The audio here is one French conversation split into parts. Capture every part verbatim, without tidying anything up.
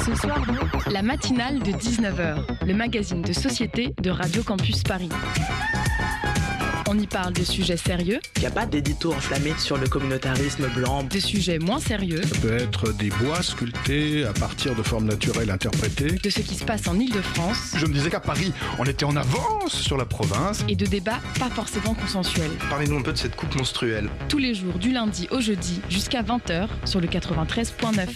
Ce soir, donc, la matinale de dix-neuf heures, le magazine de société de Radio Campus Paris. On y parle de sujets sérieux. Il n'y a pas d'édito enflammé sur le communautarisme blanc. De sujets moins sérieux. Ça peut être des bois sculptés à partir de formes naturelles interprétées. De ce qui se passe en Île-de-France. Je me disais qu'à Paris, on était en avance sur la province. Et de débats pas forcément consensuels. Parlez-nous un peu de cette coupe menstruelle. Tous les jours du lundi au jeudi jusqu'à vingt heures sur le quatre-vingt-treize neuf.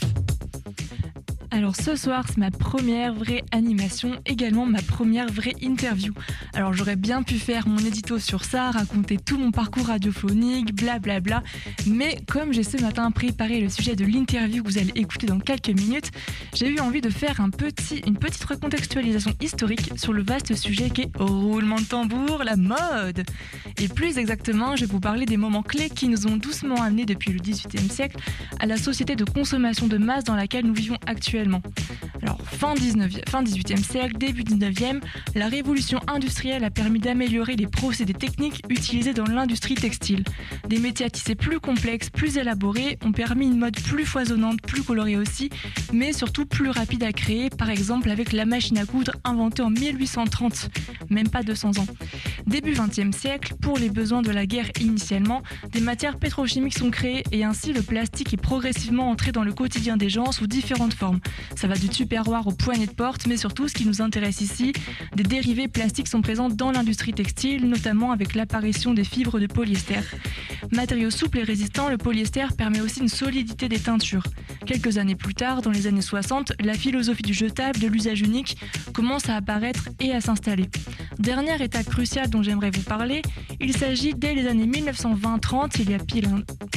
Alors ce soir, c'est ma première vraie animation, également ma première vraie interview. Alors j'aurais bien pu faire mon édito sur ça, raconter tout mon parcours radiophonique, blablabla, bla bla, mais comme j'ai ce matin préparé le sujet de l'interview que vous allez écouter dans quelques minutes, j'ai eu envie de faire un petit, une petite recontextualisation historique sur le vaste sujet qu'est, au roulement de tambour, la mode. Et plus exactement, je vais vous parler des moments clés qui nous ont doucement amenés depuis le dix-huitième siècle à la société de consommation de masse dans laquelle nous vivons actuellement. Alors, fin, dix-neuvième, fin dix-huitième siècle, début dix-neuvième, la révolution industrielle a permis d'améliorer les procédés techniques utilisés dans l'industrie textile. Des métiers à tisser plus complexes, plus élaborés, ont permis une mode plus foisonnante, plus colorée aussi, mais surtout plus rapide à créer, par exemple avec la machine à coudre inventée en mille huit cent trente, même pas deux cents ans. Début vingtième siècle, pour les besoins de la guerre initialement, des matières pétrochimiques sont créées et ainsi le plastique est progressivement entré dans le quotidien des gens sous différentes formes. Ça va du tupperware aux poignées de porte, mais surtout, ce qui nous intéresse ici, des dérivés plastiques sont présents dans l'industrie textile, notamment avec l'apparition des fibres de polyester. Matériau souple et résistant, le polyester permet aussi une solidité des teintures. Quelques années plus tard, dans les années soixante, la philosophie du jetable, de l'usage unique, commence à apparaître et à s'installer. Dernière étape cruciale dont j'aimerais vous parler, il s'agit dès les années mille neuf cent vingt trente, il y a pile,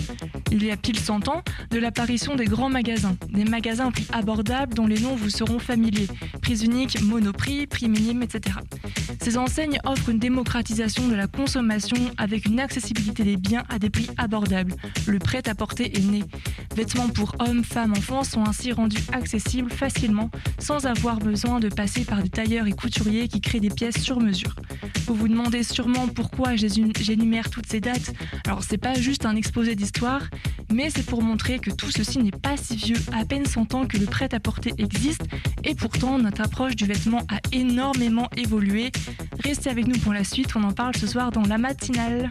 il y a pile cent ans, de l'apparition des grands magasins. Des magasins au prix abordable dont les noms vous seront familiers. Prix unique, Monoprix, prix minime, et cetera. Ces enseignes offrent une démocratisation de la consommation avec une accessibilité des biens à des prix abordables. Le prêt-à-porter est né. Vêtements pour hommes, femmes, enfants sont ainsi rendus accessibles facilement sans avoir besoin de passer par des tailleurs et couturiers qui créent des pièces sur mesure. Vous vous demandez sûrement pourquoi j'énumère toutes ces dates. Alors c'est pas juste un exposé d'histoire, mais c'est pour montrer que tout ceci n'est pas si vieux, à peine cent ans que le prêt-à-porter existe, et pourtant notre approche du vêtement a énormément évolué. Restez avec nous pour la suite, on en parle ce soir dans la matinale.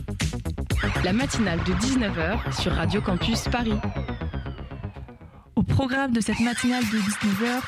La matinale de dix-neuf heures sur Radio Campus Paris. Au programme de cette matinale de dix-neuf heures,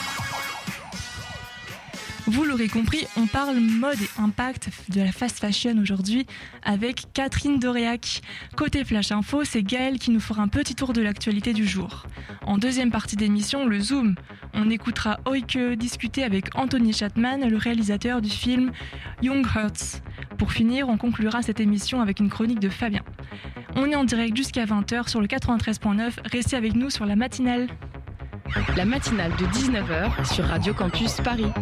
vous l'aurez compris, on parle mode et impact de la fast fashion aujourd'hui avec Catherine Doréac. Côté Flash Info, c'est Gaëlle qui nous fera un petit tour de l'actualité du jour. En deuxième partie d'émission, le Zoom. On écoutera Oike discuter avec Anthony Chapman, le réalisateur du film Young Hearts. Pour finir, on conclura cette émission avec une chronique de Fabien. On est en direct jusqu'à vingt heures sur le quatre-vingt-treize neuf. Restez avec nous sur la matinale. La matinale de dix-neuf heures sur Radio Campus Paris.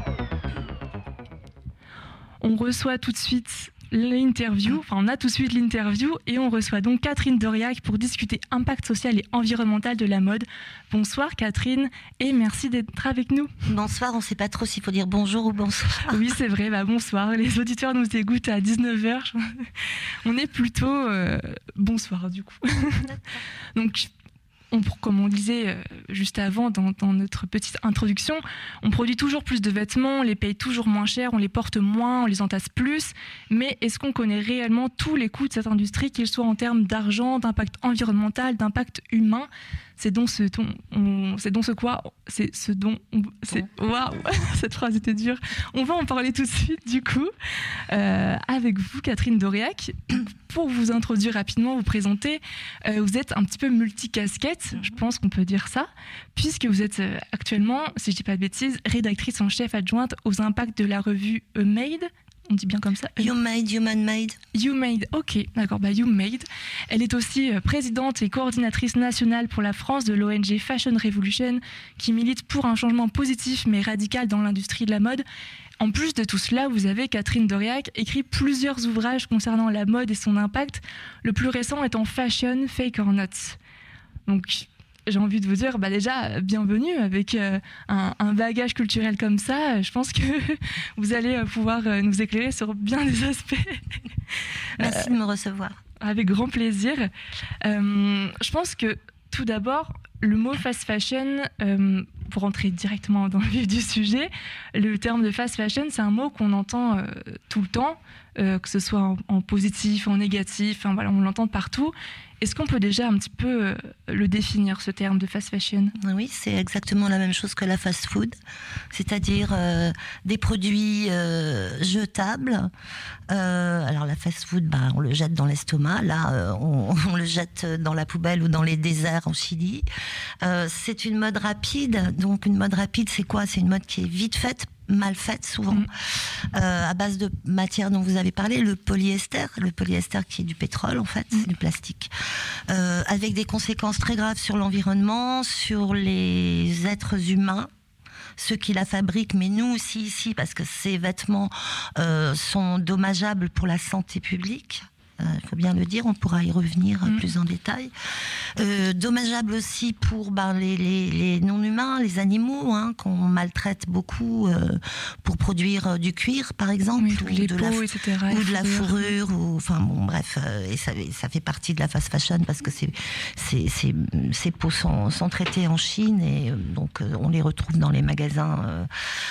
On reçoit tout de suite l'interview, enfin on a tout de suite l'interview et on reçoit donc Catherine Doréac pour discuter impact social et environnemental de la mode. Bonsoir Catherine et merci d'être avec nous. Bonsoir, on ne sait pas trop s'il faut dire bonjour ou bonsoir. Oui c'est vrai, bah bonsoir, les auditeurs nous écoutent à dix-neuf heures, on est plutôt euh, bonsoir du coup. Donc On, comme on disait euh, juste avant dans, dans notre petite introduction, on produit toujours plus de vêtements, on les paye toujours moins cher, on les porte moins, on les entasse plus. Mais est-ce qu'on connaît réellement tous les coûts de cette industrie, qu'ils soient en termes d'argent, d'impact environnemental, d'impact humain ? C'est donc ce dont on, c'est donc ce quoi, c'est ce dont on, c'est waouh, cette phrase était dure. On va en parler tout de suite du coup euh, avec vous, Catherine Doréac. Pour vous introduire rapidement, vous présenter, euh, vous êtes un petit peu multicasquette, je pense qu'on peut dire ça, puisque vous êtes euh, actuellement, si je dis pas de bêtises, rédactrice en chef adjointe aux impacts de la revue A Made. On dit bien comme ça. You Made, Human Made. You Made, ok, d'accord, bah You Made. Elle est aussi présidente et coordinatrice nationale pour la France de l'O N G Fashion Revolution, qui milite pour un changement positif mais radical dans l'industrie de la mode. En plus de tout cela, vous avez, Catherine Doréac, écrit plusieurs ouvrages concernant la mode et son impact, le plus récent étant Fashion, Fake or Not. Donc, j'ai envie de vous dire, bah déjà, bienvenue avec euh, un, un bagage culturel comme ça. Je pense que vous allez pouvoir nous éclairer sur bien des aspects. Merci euh, de me recevoir. Avec grand plaisir. Euh, je pense que, tout d'abord, le mot fast fashion, euh, pour rentrer directement dans le vif du sujet, le terme de fast fashion, c'est un mot qu'on entend euh, tout le temps, euh, que ce soit en, en positif, en négatif, enfin, voilà, on l'entend partout. Est-ce qu'on peut déjà un petit peu euh, le définir, ce terme de fast fashion ? Oui, c'est exactement la même chose que la fast food, c'est-à-dire euh, des produits euh, jetables. Euh, alors la fast food, bah, on le jette dans l'estomac, là euh, on, on le jette dans la poubelle ou dans les déserts en Chili. Euh, c'est une mode rapide, donc une mode rapide c'est quoi ? C'est une mode qui est vite faite, mal faite souvent, mmh. euh, à base de matières dont vous avez parlé, le polyester, le polyester qui est du pétrole en fait, mmh. c'est du plastique, euh, avec des conséquences très graves sur l'environnement, sur les êtres humains, ceux qui la fabriquent, mais nous aussi ici, parce que ces vêtements euh, sont dommageables pour la santé publique. Il euh, faut bien le dire, on pourra y revenir mmh. plus en détail. Euh, dommageable aussi pour ben, les, les, les non-humains, les animaux, hein, qu'on maltraite beaucoup euh, pour produire euh, du cuir, par exemple, oui, ou, les de peaux, la, et cetera, ou de la fourrure, ou enfin bon, bref, euh, et ça, ça fait partie de la fast fashion parce que c'est, c'est, c'est, ces peaux sont, sont traitées en Chine et euh, donc euh, on les retrouve dans les magasins. Euh,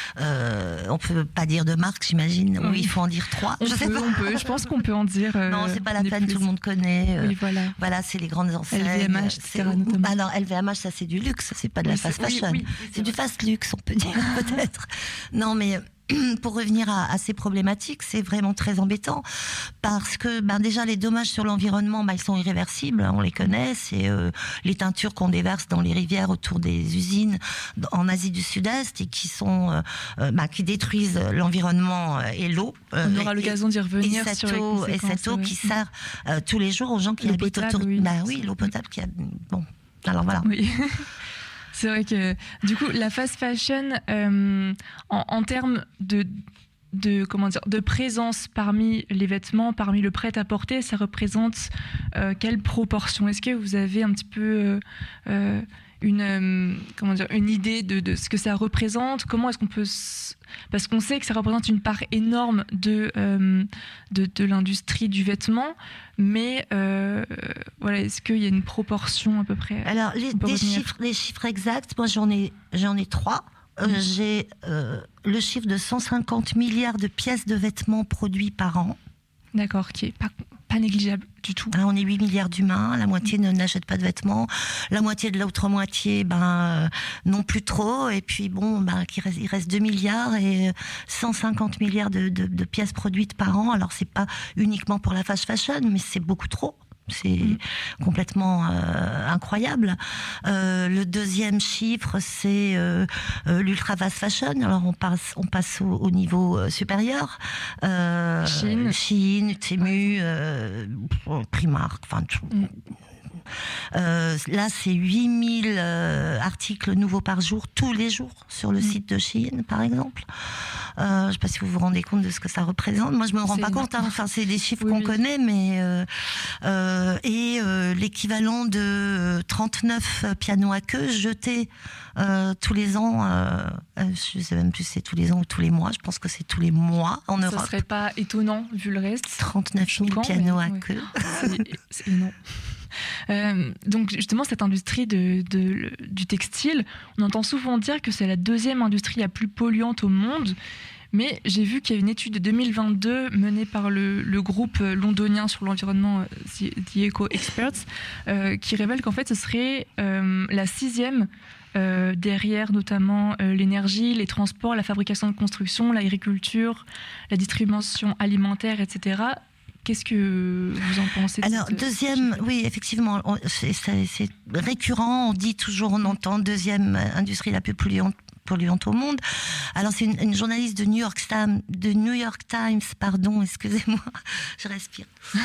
euh, on peut pas dire de marque, j'imagine, oui. Ou il faut en dire trois. On je peut, sais pas. on peut. Je pense qu'on peut en dire. Euh, non, c'est pas la peine, plus. Tout le monde connaît. Oui, voilà. Voilà, c'est les grandes enseignes. L V M H, et cetera. Alors, L V M H, ça c'est du luxe, c'est pas de oui, la fast fashion. Oui, oui, oui, c'est c'est du fast luxe, on peut dire, peut-être. Non, mais pour revenir à, à ces problématiques, c'est vraiment très embêtant parce que ben déjà les dommages sur l'environnement, ben, ils sont irréversibles, on les connaît, c'est euh, les teintures qu'on déverse dans les rivières autour des usines en Asie du Sud-Est et qui sont euh, ben, qui détruisent l'environnement et l'eau. Euh, on aura l'occasion d'y revenir et sur eau, les et cette eau ouais. qui sert euh, tous les jours aux gens qui l'eau habitent potable, autour. Oui, ben oui, l'eau potable qui a bon. Alors voilà. Oui. C'est vrai que du coup la fast fashion euh, en, en termes de de comment dire de présence parmi les vêtements, parmi le prêt-à-porter, ça représente euh, quelle proportion ? Est-ce que vous avez un petit peu euh, une euh, comment dire une idée de, de ce que ça représente ? Comment est-ce qu'on peut s... parce qu'on sait que ça représente une part énorme de euh, de, de l'industrie du vêtement, mais euh, voilà, est-ce qu'il y a une proportion à peu près ? Alors les des chiffres, les chiffres exacts, moi j'en ai j'en ai trois. Euh, mmh. J'ai euh, le chiffre de cent cinquante milliards de pièces de vêtements produits par an. D'accord, qui est pas, pas négligeable du tout. Alors, on est huit milliards d'humains, la moitié mmh. ne n'achète pas de vêtements, la moitié de l'autre moitié, ben, euh, non plus trop, et puis bon, ben, il reste, il reste deux milliards et cent cinquante milliards de, de, de pièces produites par an. Alors, c'est pas uniquement pour la fast fashion, mais c'est beaucoup trop. C'est mmh. complètement euh, incroyable. Euh, le deuxième chiffre, c'est euh, euh, l'ultra fast fashion. Alors on passe, on passe au, au niveau euh, supérieur. Euh, Chine, Chine, Temu, euh, Primark, enfin tout. Mmh. Euh, là, c'est huit mille euh, articles nouveaux par jour, tous les jours, sur le mmh. site de Shein, par exemple. Euh, je ne sais pas si vous vous rendez compte de ce que ça représente. Moi, je ne me rends c'est pas énorme. compte. Hein. Enfin, c'est des chiffres oui, qu'on oui. connaît, mais euh, euh, et euh, l'équivalent de trente-neuf pianos à queue jetés euh, tous les ans. Euh, je ne sais même plus si c'est tous les ans ou tous les mois. Je pense que c'est tous les mois en Europe. Ça ne serait pas étonnant vu le reste. trente-neuf mille pianos à ouais. queue. C'est, c'est énorme. Euh, donc justement cette industrie de, de, du textile, on entend souvent dire que c'est la deuxième industrie la plus polluante au monde, mais j'ai vu qu'il y a une étude de deux mille vingt-deux menée par le, le groupe londonien sur l'environnement The, The Eco Experts euh, qui révèle qu'en fait ce serait euh, la sixième euh, derrière notamment euh, l'énergie, les transports, la fabrication de construction, l'agriculture, la distribution alimentaire, et cetera. Qu'est-ce que vous en pensez ? Alors, cette... deuxième, oui, effectivement, on, c'est, c'est, c'est récurrent, on dit toujours, on entend deuxième industrie la plus polluante, polluante au monde. Alors, c'est une, une journaliste de New York Times, de New York Times, pardon, excusez-moi, je respire,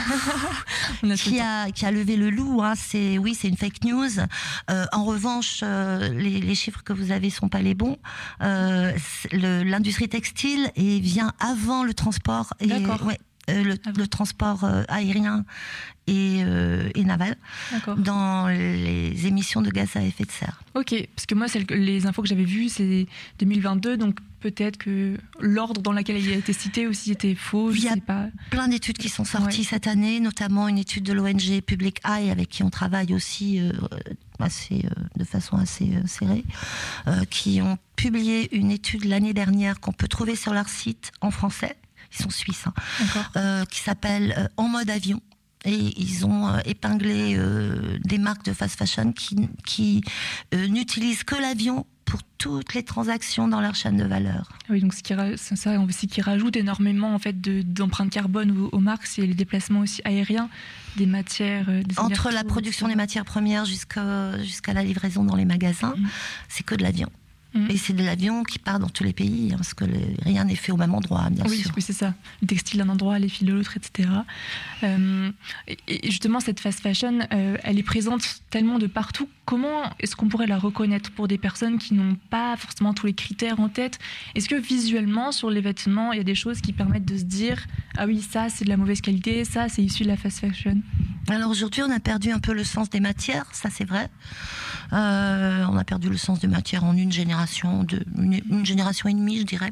qui a, qui a levé le loup, hein, c'est, oui, c'est une fake news. Euh, en revanche, euh, les, les chiffres que vous avez sont pas les bons. Euh, le, l'industrie textile et vient avant le transport. Et, D'accord. Ouais, euh, le, le transport euh, aérien et, euh, et naval, D'accord. dans les émissions de gaz à effet de serre. Ok, parce que moi, celles que- les infos que j'avais vues, c'est deux mille vingt-deux, donc peut-être que l'ordre dans lequel il a été cité aussi était faux, je Il y a sais pas. Plein d'études qui sont sorties Ouais. cette année, notamment une étude de l'O N G Public Eye avec qui on travaille aussi euh, assez, euh, de façon assez euh, serrée, euh, qui ont publié une étude l'année dernière qu'on peut trouver sur leur site en français, ils sont suisses, hein, D'accord. euh, qui s'appelle euh, En mode avion. Et ils ont euh, épinglé euh, des marques de fast fashion qui, qui euh, n'utilisent que l'avion pour toutes les transactions dans leur chaîne de valeur. Oui, donc ce qui, ra- c'est ça aussi qui rajoute énormément en fait de, d'empreintes carbone aux, aux marques, c'est les déplacements aussi aériens, des matières, euh, des Entre la allers-retours, production et des cetera. matières premières jusqu'à, jusqu'à la livraison dans les magasins, Mhm. c'est que de l'avion. Mhm. Et c'est de l'avion qui part dans tous les pays, hein, parce que le- rien n'est fait au même endroit, bien Oui, sûr. oui, c'est ça. Le textile d'un endroit, les fils de l'autre, et cetera. Euh, et, et justement, cette fast fashion, euh, elle est présente tellement de partout. Comment est-ce qu'on pourrait la reconnaître pour des personnes qui n'ont pas forcément tous les critères en tête? Est-ce que visuellement, sur les vêtements, il y a des choses qui permettent de se dire « Ah oui, ça, c'est de la mauvaise qualité, ça, c'est issu de la fast fashion ». Alors aujourd'hui, on a perdu un peu le sens des matières, ça c'est vrai. Euh, on a perdu le sens des matières en une génération, de, une, une génération et demie, je dirais.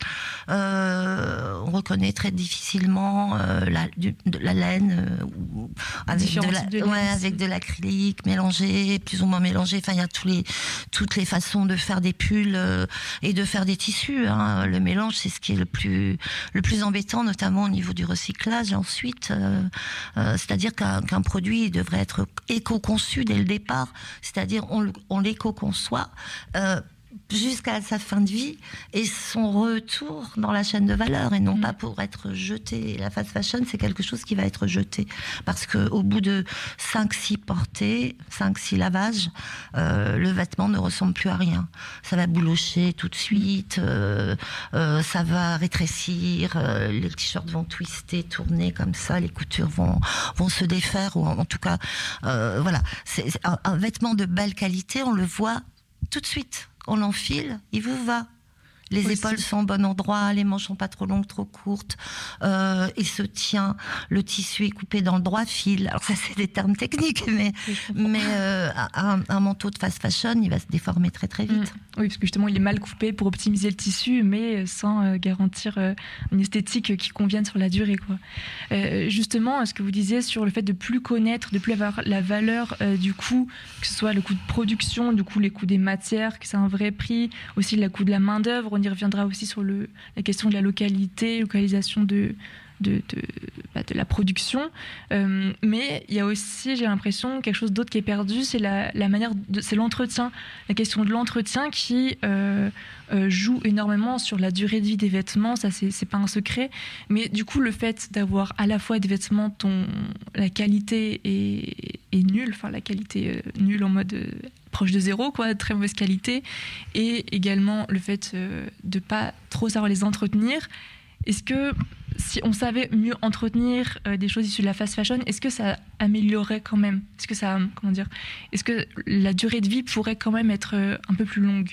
Euh, on reconnaît très difficilement euh, la, du- de la laine euh, ou- avec, de Différents la- types de ouais, laine, avec c'est- de l'acrylique mélangé, plus ou moins mélangé. Enfin, il y a tous les, toutes les façons de faire des pulls euh, et de faire des tissus, hein. Le mélange, c'est ce qui est le plus, le plus embêtant, notamment au niveau du recyclage. Ensuite, euh, euh, c'est-à-dire qu'un, qu'un produit devrait être éco-conçu dès le départ, c'est-à-dire on, le- on l'éco-conçoit. Euh, jusqu'à sa fin de vie et son retour dans la chaîne de valeur et non Mmh. pas pour être jeté. Et la fast fashion, c'est quelque chose qui va être jeté parce que au bout de cinq six portées, cinq six lavages, euh, le vêtement ne ressemble plus à rien. Ça va boulocher tout de suite, euh, euh, ça va rétrécir, euh, les t-shirts vont twister, tourner comme ça, les coutures vont, vont se défaire ou en, en tout cas, euh, voilà. C'est c'est un, un vêtement de belle qualité, on le voit tout de suite. On l'enfile, il vous va. Les Oui, épaules c'est- sont au bon endroit, les manches sont pas trop longues, trop courtes. Euh, il se tient, le tissu est coupé dans le droit fil. Alors ça, c'est des termes techniques, mais, Oui, je comprends. mais euh, un, un manteau de fast fashion, il va se déformer très très vite. Mm. Oui, parce que justement, il est mal coupé pour optimiser le tissu, mais sans euh, garantir euh, une esthétique qui convienne sur la durée, quoi. Euh, justement, ce que vous disiez sur le fait de plus connaître, de plus avoir la valeur euh, du coût, que ce soit le coût de production, du coup les coûts des matières, que c'est un vrai prix, aussi le coût de la main d'œuvre. On y reviendra aussi sur le, la question de la localité, localisation de de, de, bah, de la production, euh, mais il y a aussi, j'ai l'impression, quelque chose d'autre qui est perdu, c'est la, la manière, de, c'est l'entretien, la question de l'entretien qui euh, euh, joue énormément sur la durée de vie des vêtements, ça c'est, c'est pas un secret, mais du coup le fait d'avoir à la fois des vêtements dont la qualité est, est nulle, enfin la qualité euh, nulle en mode euh, proche de zéro, quoi, très mauvaise qualité, et également le fait euh, de pas trop savoir les entretenir. Est-ce que si on savait mieux entretenir euh, des choses issues de la fast fashion, est-ce que ça améliorerait quand même? Est-ce que ça, comment dire, est-ce que la durée de vie pourrait quand même être euh, un peu plus longue?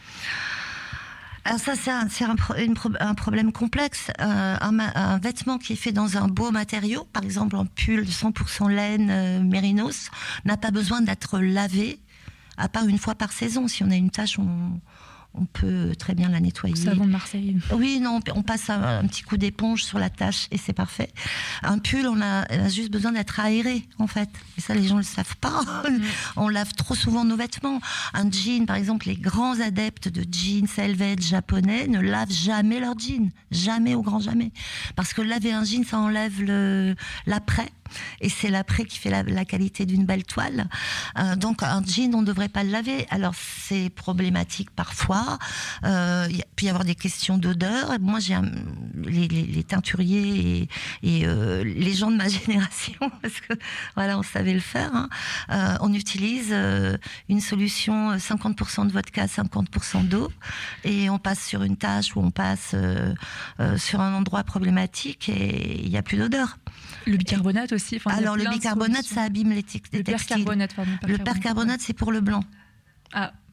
Alors ça, c'est un, c'est un, pro- une pro- un problème complexe. Euh, un, ma- un vêtement qui est fait dans un beau matériau, par exemple un pull cent pour cent laine euh, mérinos, n'a pas besoin d'être lavé, à part une fois par saison. Si on a une tache, on, on peut très bien la nettoyer. Savon de Marseille. Oui, non, on passe un, un petit coup d'éponge sur la tache et c'est parfait. Un pull, on a, on a juste besoin d'être aéré, en fait. Et ça, les gens ne le savent pas. On lave trop souvent nos vêtements. Un jean, par exemple, les grands adeptes de jeans selvedge japonais ne lavent jamais leur jean. Jamais, au grand jamais. Parce que laver un jean, ça enlève le, l'après. Et c'est l'après qui fait la, la qualité d'une belle toile. Euh, donc un jean, on ne devrait pas le laver. Alors c'est problématique parfois. Euh, il peut y avoir des questions d'odeur. Moi, j'ai un, les, les, les teinturiers et, et euh, les gens de ma génération, parce que voilà, on savait le faire. Hein. Euh, on utilise euh, une solution cinquante pour cent de vodka, cinquante pour cent d'eau, et on passe sur une tache ou on passe euh, euh, sur un endroit problématique et il n'y a plus d'odeur. Le bicarbonate aussi. Enfin, il y a Alors le plein de bicarbonate, solutions. ça abîme les, te- les Le textiles. percarbonate, pardon. Le percarbonate, c'est pour le blanc. Ah,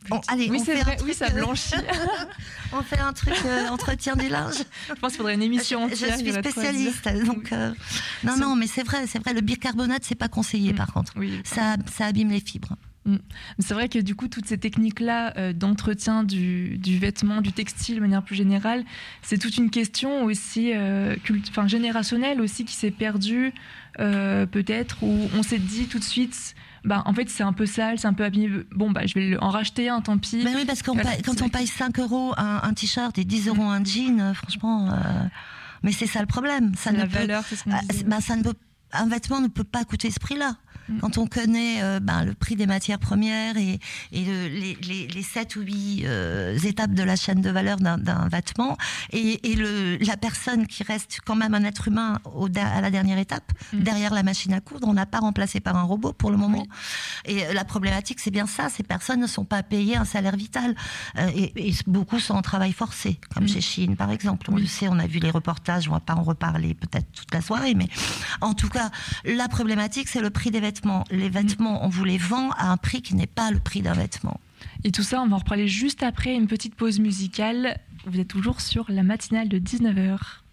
On, allez, oui, on c'est fait vrai. un truc, Oui, ça blanchit. on fait un truc euh, entretien du linge. Je pense qu'il faudrait une émission Je, entière. je suis spécialiste, donc euh, non, non, mais c'est vrai, c'est vrai. Le bicarbonate, c'est pas conseillé, mmh. par contre. Oui, ça, ça abîme les fibres. Mmh. C'est vrai que du coup, toutes ces techniques-là euh, d'entretien du, du vêtement, du textile, de manière plus générale, c'est toute une question aussi euh, culte, enfin, générationnelle aussi qui s'est perdue, euh, peut-être, où on s'est dit tout de suite, bah, en fait, c'est un peu sale, c'est un peu abîmé. Bon, bah, je vais en racheter un, tant pis. Mais oui, parce que voilà, quand on paye cinq euros un, un t-shirt et dix euros un jean, euh, franchement, euh, mais c'est ça le problème. Ça c'est ne la peut, valeur, c'est ce qu'on disait. Bah, ça ne peut, un vêtement ne peut pas coûter ce prix-là. Quand on connaît euh, ben, le prix des matières premières et, et le, les, les, les sept ou huit euh, étapes de la chaîne de valeur d'un, d'un vêtement et, et le, la personne qui reste quand même un être humain au, à la dernière étape, mmh. derrière la machine à coudre, on n'a pas remplacé par un robot pour le moment. Oui. Et la problématique, c'est bien ça, ces personnes ne sont pas payées un salaire vital euh, et, et beaucoup sont en travail forcé, comme mmh. chez Shein par exemple. On oui. le sait, on a vu les reportages, on ne va pas en reparler peut-être toute la soirée, mais en tout cas, la problématique, c'est le prix des vêtements. Les vêtements, on vous les vend à un prix qui n'est pas le prix d'un vêtement. Et tout ça, on va en reparler juste après une petite pause musicale. Vous êtes toujours sur la matinale de dix-neuf heures.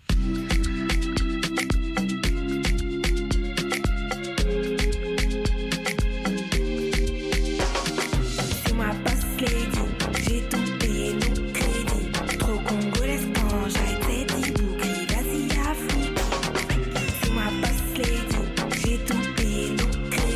C'est ma boss lady, j'ai tout payé, nos crédits. Trop congolaise quand j'ai été dit, bouclier, vas-y à fou. C'est ma boss lady, j'ai tout payé, nos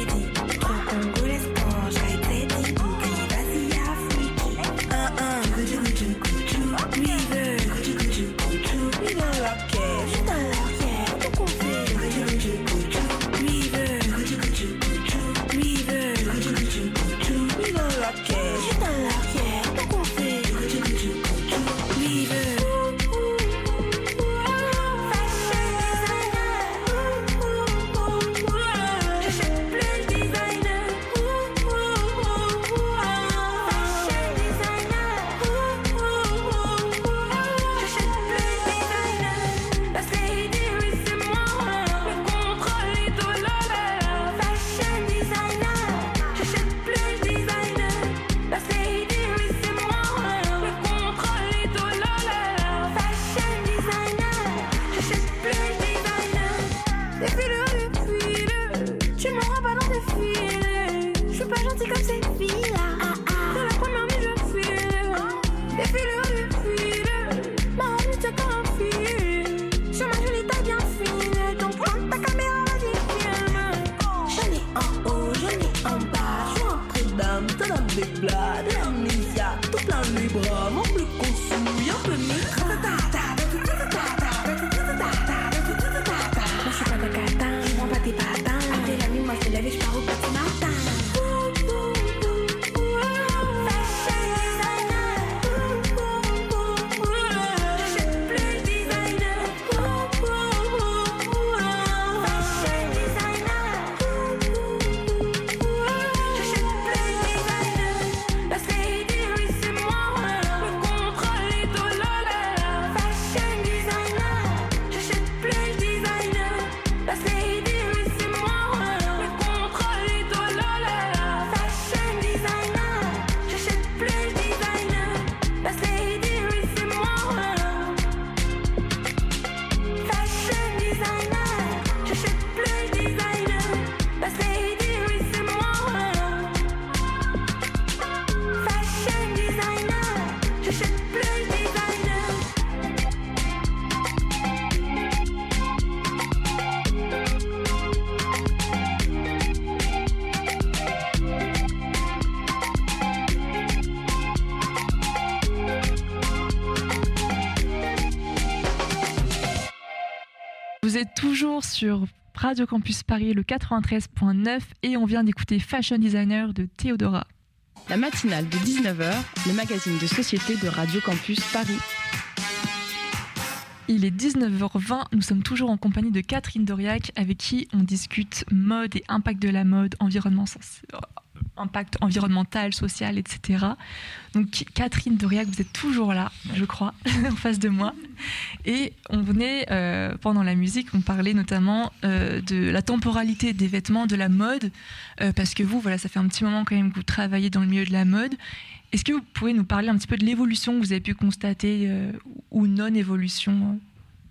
Vous êtes toujours sur Radio Campus Paris, le quatre-vingt-treize point neuf, et on vient d'écouter Fashion Designer de Théodora. La matinale de dix-neuf heures, le magazine de société de Radio Campus Paris. Il est dix-neuf heures vingt, nous sommes toujours en compagnie de Catherine Doriac, avec qui on discute mode et impact de la mode, environnement sensible. impact environnemental, social, et cetera. Donc Catherine Dauriac, vous êtes toujours là, je crois, en face de moi. Et on venait, euh, pendant la musique, on parlait notamment euh, de la temporalité des vêtements, de la mode, euh, parce que vous, voilà, ça fait un petit moment quand même que vous travaillez dans le milieu de la mode. Est-ce que vous pouvez nous parler un petit peu de l'évolution que vous avez pu constater, euh, ou non-évolution, euh, peut-être ?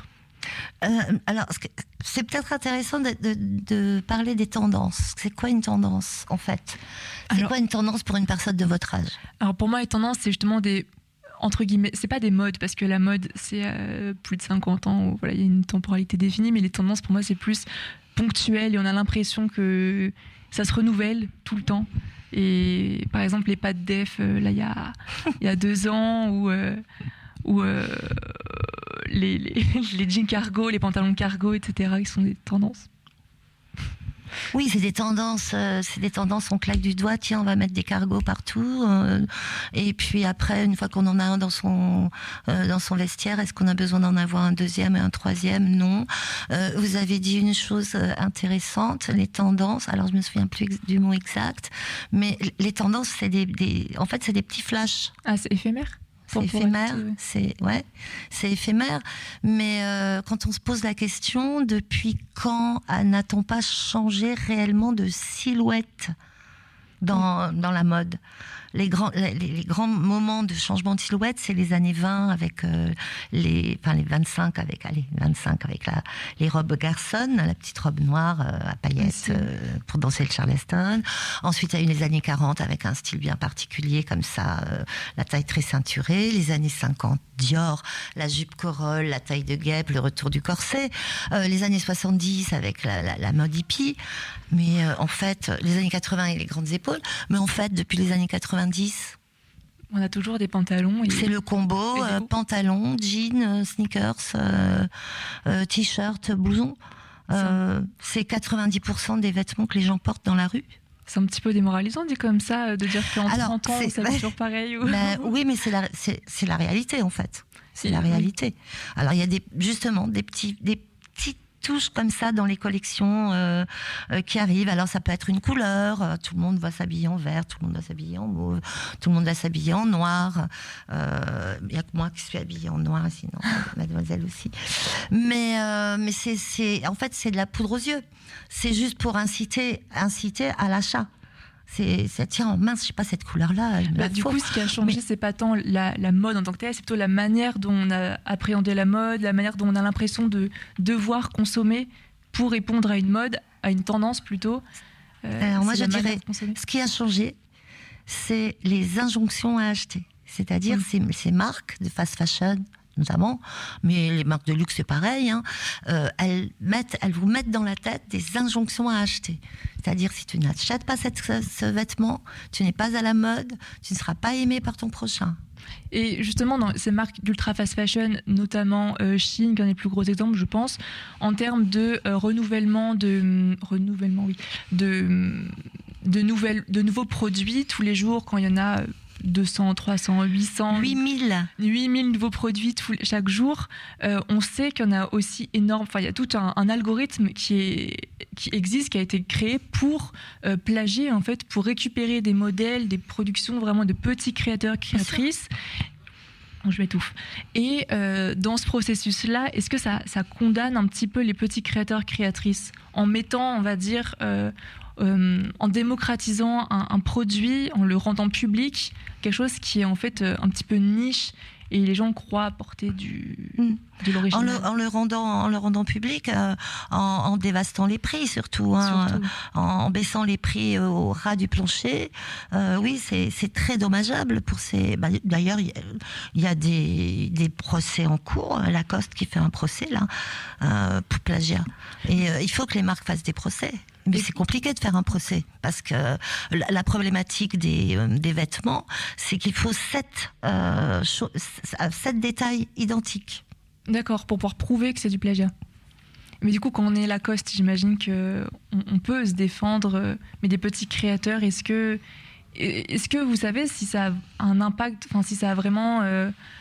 Euh, alors, c'est peut-être intéressant de, de, de parler des tendances. C'est quoi une tendance, en fait ? C'est alors, quoi une tendance pour une personne de votre âge ? Alors, pour moi, les tendances, c'est justement des... entre guillemets, c'est pas des modes, parce que la mode, c'est euh, plus de cinquante ans, où voilà, il y a une temporalité définie, mais les tendances, pour moi, c'est plus ponctuel, et on a l'impression que ça se renouvelle tout le temps. Et par exemple, les pas de def, euh, là, il y a, il y a deux ans, où... Euh, ou euh, les, les, les jeans cargo, les pantalons cargo, et cetera, qui sont des tendances. Oui, c'est des tendances, euh, c'est des tendances, on claque du doigt, tiens, on va mettre des cargos partout. Euh, et puis après, une fois qu'on en a un dans son, euh, dans son vestiaire, est-ce qu'on a besoin d'en avoir un deuxième et un troisième ? Non. Euh, vous avez dit une chose intéressante, les tendances, alors je me souviens plus du mot exact, mais les tendances, c'est des, des, en fait, c'est des petits flashs. Ah, c'est éphémère ? C'est éphémère, c'est ouais, c'est éphémère. Mais euh, quand on se pose la question, depuis quand n'a-t-on pas changé réellement de silhouette dans dans la mode ? Les grands, les, les grands moments de changement de silhouette, c'est les années vingt avec euh, les, enfin les vingt-cinq avec, allez, vingt-cinq avec la, les robes garçonnes, la petite robe noire euh, à paillettes euh, pour danser le Charleston. Ensuite, il y a eu les années quarante avec un style bien particulier comme ça, euh, la taille très ceinturée. Les années cinquante, Dior, la jupe corolle, la taille de guêpe, le retour du corset. Euh, les années soixante-dix avec la, la, la mode hippie. Mais euh, en fait, les années quatre-vingts et les grandes épaules. Mais en fait, depuis les années quatre-vingt-dix, on a toujours des pantalons. Et... c'est le combo euh, pantalon, jean, euh, sneakers, euh, euh, t-shirt, blouson. Euh, c'est quatre-vingt-dix pour cent des vêtements que les gens portent dans la rue. C'est un petit peu démoralisant dit comme ça, de dire qu'en Alors, trente ans, ça va toujours pareil. Ou... Ben, oui, mais c'est la, c'est, c'est la réalité en fait. C'est oui, la réalité. Oui. Alors il y a des, justement des petits, des petites touches comme ça dans les collections euh, euh, qui arrivent. Alors ça peut être une couleur, euh, tout le monde va s'habiller en vert, tout le monde va s'habiller en mauve, tout le monde va s'habiller en noir. Il euh, y a que moi qui suis habillée en noir, sinon mademoiselle aussi. Mais euh, mais c'est c'est en fait c'est de la poudre aux yeux. C'est juste pour inciter inciter à l'achat. C'est, c'est tiens, mince, je sais pas cette couleur-là. Bah, du coup, ce qui a changé, mais... c'est pas tant la, la mode en tant que telle, c'est plutôt la manière dont on a appréhendé la mode, la manière dont on a l'impression de devoir consommer pour répondre à une mode, à une tendance plutôt. Euh, Alors moi, je dirais, ce qui a changé, c'est les injonctions à acheter. C'est-à-dire mmh. ces, ces marques de fast fashion, notamment, mais les marques de luxe c'est pareil, hein, euh, elles, mettent, elles vous mettent dans la tête des injonctions à acheter. C'est-à-dire si tu n'achètes pas cette, ce, ce vêtement, tu n'es pas à la mode, tu ne seras pas aimé par ton prochain. Et justement, dans ces marques d'ultra fast fashion, notamment euh, Shein, qui est un des plus gros exemples, je pense, en termes de euh, renouvellement, de renouvellement, oui, de, de, nouvelles, de nouveaux produits tous les jours, quand il y en a deux cents, trois cents, huit cents... huit mille huit mille nouveaux produits tout, chaque jour. Euh, on sait qu'il y en a aussi énorme... Enfin, il y a tout un, un algorithme qui, est, qui existe, qui a été créé pour euh, plagier, en fait, pour récupérer des modèles, des productions vraiment de petits créateurs, créatrices. Bon, je m'étouffe. Et euh, dans ce processus-là, est-ce que ça, ça condamne un petit peu les petits créateurs, créatrices en mettant, on va dire... Euh, Euh, en démocratisant un, un produit, en le rendant public, quelque chose qui est en fait euh, un petit peu niche et les gens croient apporter du, mmh. de l'original. En le, en le rendant, en le rendant public, euh, en, en dévastant les prix surtout, hein, surtout. Euh, en, en baissant les prix au ras du plancher. Euh, oui, c'est, c'est très dommageable pour ces. Bah, d'ailleurs, il y, y a des, des procès en cours. Lacoste qui fait un procès là euh, pour plagiat. Et euh, il faut que les marques fassent des procès. Mais c'est compliqué de faire un procès parce que la, la problématique des, euh, des vêtements, c'est qu'il faut sept, euh, cho- sept détails identiques. D'accord, pour pouvoir prouver que c'est du plagiat. Mais du coup, quand on est Lacoste, j'imagine qu'on on peut se défendre, mais des petits créateurs, est-ce que, est-ce que vous savez si ça a un impact, enfin si ça a vraiment euh,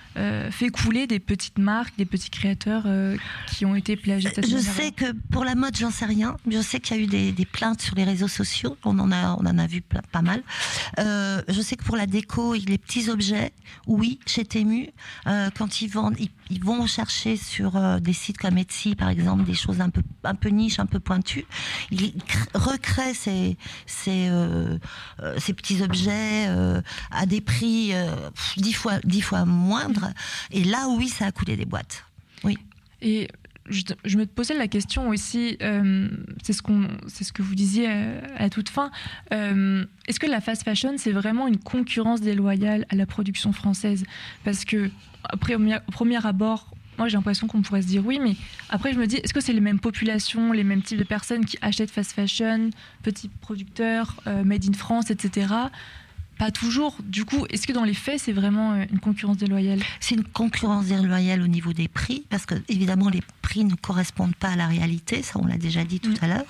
euh, fait couler des petites marques, des petits créateurs euh, qui ont été plagiés. Je sais que pour la mode, j'en sais rien. Je sais qu'il y a eu des, des plaintes sur les réseaux sociaux. On en a, on en a vu pas mal. Euh, je sais que pour la déco et les petits objets, oui, chez Temu, euh, quand ils vendent, ils, ils vont chercher sur euh, des sites comme Etsy, par exemple, des choses un peu, un peu niches, un peu pointues. Ils recréent ces, ces, euh, euh, ces petits objets euh, à des prix euh, dix fois, dix fois moindres. Et là, oui, ça a coulé des boîtes. Oui. Et je, je me posais la question aussi, euh, c'est, ce qu'on, c'est ce que vous disiez à, à toute fin, euh, est-ce que la fast fashion, c'est vraiment une concurrence déloyale à la production française ? Parce que, après, au premier abord, moi j'ai l'impression qu'on pourrait se dire oui, mais après je me dis, est-ce que c'est les mêmes populations, les mêmes types de personnes qui achètent fast fashion, petits producteurs, euh, made in France, et cetera. Pas toujours. Du coup, est-ce que dans les faits, c'est vraiment une concurrence déloyale ? C'est une concurrence déloyale au niveau des prix, parce que évidemment les prix ne correspondent pas à la réalité, ça on l'a déjà dit tout mmh. à l'heure.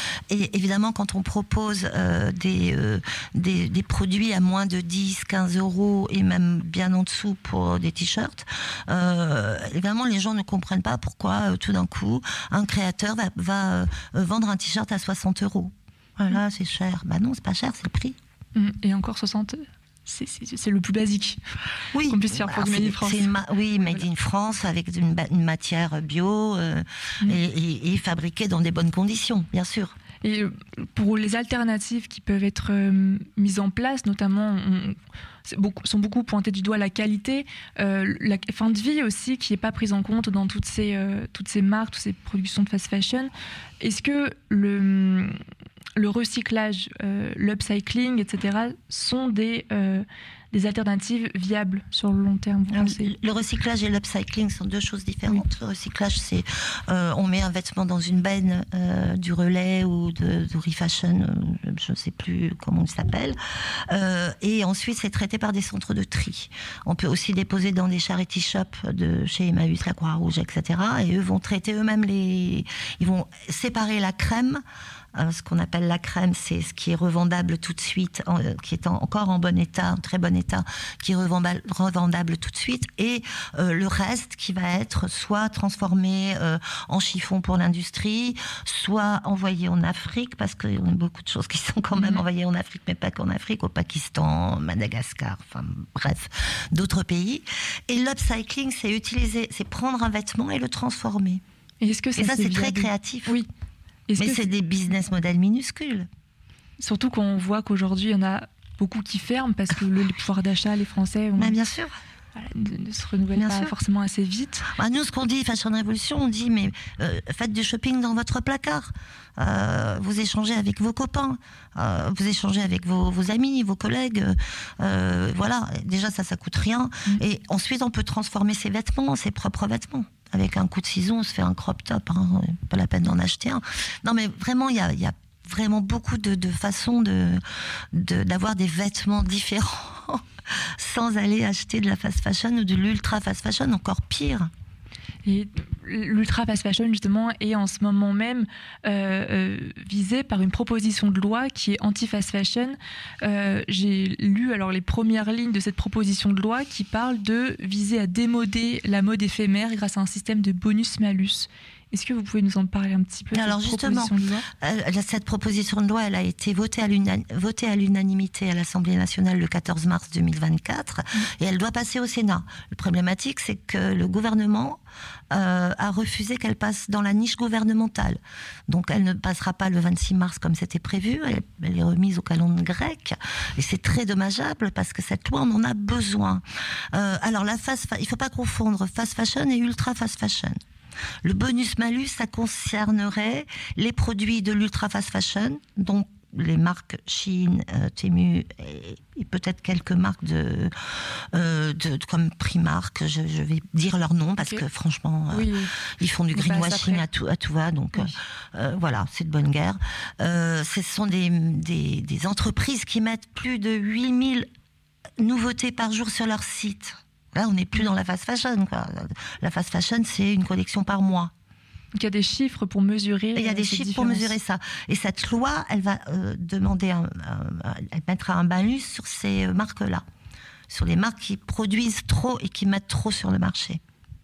Et évidemment, quand on propose euh, des, euh, des, des produits à moins de dix, quinze euros et même bien en dessous pour des t-shirts, euh, évidemment les gens ne comprennent pas pourquoi euh, tout d'un coup un créateur va, va euh, vendre un t-shirt à soixante euros. Voilà, mmh. c'est cher. Bah non, c'est pas cher, c'est le prix. Et encore soixante, c'est, c'est, c'est le plus basique oui, qu'on puisse faire pour bah, du Made in France. C'est ma- oui, Made voilà. in France, avec une, une matière bio euh, mmh. et, et, et fabriquée dans des bonnes conditions, bien sûr. Et pour les alternatives qui peuvent être euh, mises en place, notamment, on, c'est beaucoup, sont beaucoup pointées du doigt la qualité, euh, la fin de vie aussi, qui n'est pas prise en compte dans toutes ces, euh, toutes ces marques, toutes ces productions de fast fashion. Est-ce que le... le recyclage, euh, l'upcycling, et cetera, sont des, euh, des alternatives viables sur le long terme, vous pensez ? Le recyclage et l'upcycling sont deux choses différentes. Oui. Le recyclage, c'est euh, on met un vêtement dans une benne euh, du Relais ou de, de Refashion, euh, je ne sais plus comment il s'appelle, euh, et ensuite c'est traité par des centres de tri. On peut aussi déposer dans des charity shops de chez Emmaüs, la Croix-Rouge, et cetera. Et eux vont traiter eux-mêmes les... Ils vont séparer la crème. Euh, ce qu'on appelle la crème, c'est ce qui est revendable tout de suite, en, euh, qui est en, encore en bon état, en très bon état, qui est revendable, revendable tout de suite, et euh, le reste qui va être soit transformé euh, en chiffon pour l'industrie, soit envoyé en Afrique, parce qu'il y a beaucoup de choses qui sont quand même mmh. envoyées en Afrique, mais pas qu'en Afrique, au Pakistan, Madagascar, enfin bref, d'autres pays. Et l'upcycling, c'est utiliser, c'est prendre un vêtement et le transformer. Et, est-ce que ça, et ça, c'est, c'est très créatif. Oui. Est-ce mais que c'est, c'est des business models minuscules. Surtout quand on voit qu'aujourd'hui, il y en a beaucoup qui ferment parce que le pouvoir d'achat, les Français, ont... bah, bien sûr. Voilà, ne, ne se renouvellent bien pas sûr. Forcément assez vite. Bah, nous, ce qu'on dit, Fashion Révolution, on dit, mais euh, faites du shopping dans votre placard. Euh, vous échangez avec vos copains, euh, vous échangez avec vos, vos amis, vos collègues. Euh, voilà, déjà, ça, ça coûte rien. Mmh. Et ensuite, on peut transformer ses vêtements, ses propres vêtements. Avec un coup de ciseau, on se fait un crop top, hein, pas la peine d'en acheter un. Non, mais vraiment, il y a, y a vraiment beaucoup de, de façons de, de, d'avoir des vêtements différents sans aller acheter de la fast fashion ou de l'ultra fast fashion, encore pire. Et l'ultra fast fashion, justement, est en ce moment même euh, euh, visée par une proposition de loi qui est anti-fast fashion. Euh, j'ai lu alors les premières lignes de cette proposition de loi qui parle de viser à démoder la mode éphémère grâce à un système de bonus-malus. Est-ce que vous pouvez nous en parler un petit peu ? Alors justement, euh, cette proposition de loi, elle a été votée à, l'una- votée à l'unanimité à l'Assemblée nationale le quatorze mars deux mille vingt-quatre mmh. et elle doit passer au Sénat. Le problématique, c'est que le gouvernement euh, a refusé qu'elle passe dans la niche gouvernementale. Donc elle ne passera pas le vingt-six mars comme c'était prévu, elle, elle est remise au calendrier grec et c'est très dommageable parce que cette loi, on en a besoin. Euh, alors la fast, il ne faut pas confondre fast fashion et ultra fast fashion. Le bonus-malus, ça concernerait les produits de l'ultra fast fashion, donc les marques Shein, euh, Temu et, et peut-être quelques marques de, euh, de, de comme Primark. Je, je vais dire leur nom parce okay. que franchement, euh, oui. ils font du greenwashing à tout, à tout va. Donc oui. euh, voilà, c'est de bonne guerre. Euh, ce sont des, des, des entreprises qui mettent plus de huit mille nouveautés par jour sur leur site. Là, on n'est plus dans la fast fashion, quoi. La fast fashion, c'est une collection par mois. Donc, il y a des chiffres pour mesurer. Il y a des chiffres pour mesurer ça. Et cette loi, elle va euh, demander, un, un, elle mettra un malus sur ces marques-là, sur les marques qui produisent trop et qui mettent trop sur le marché.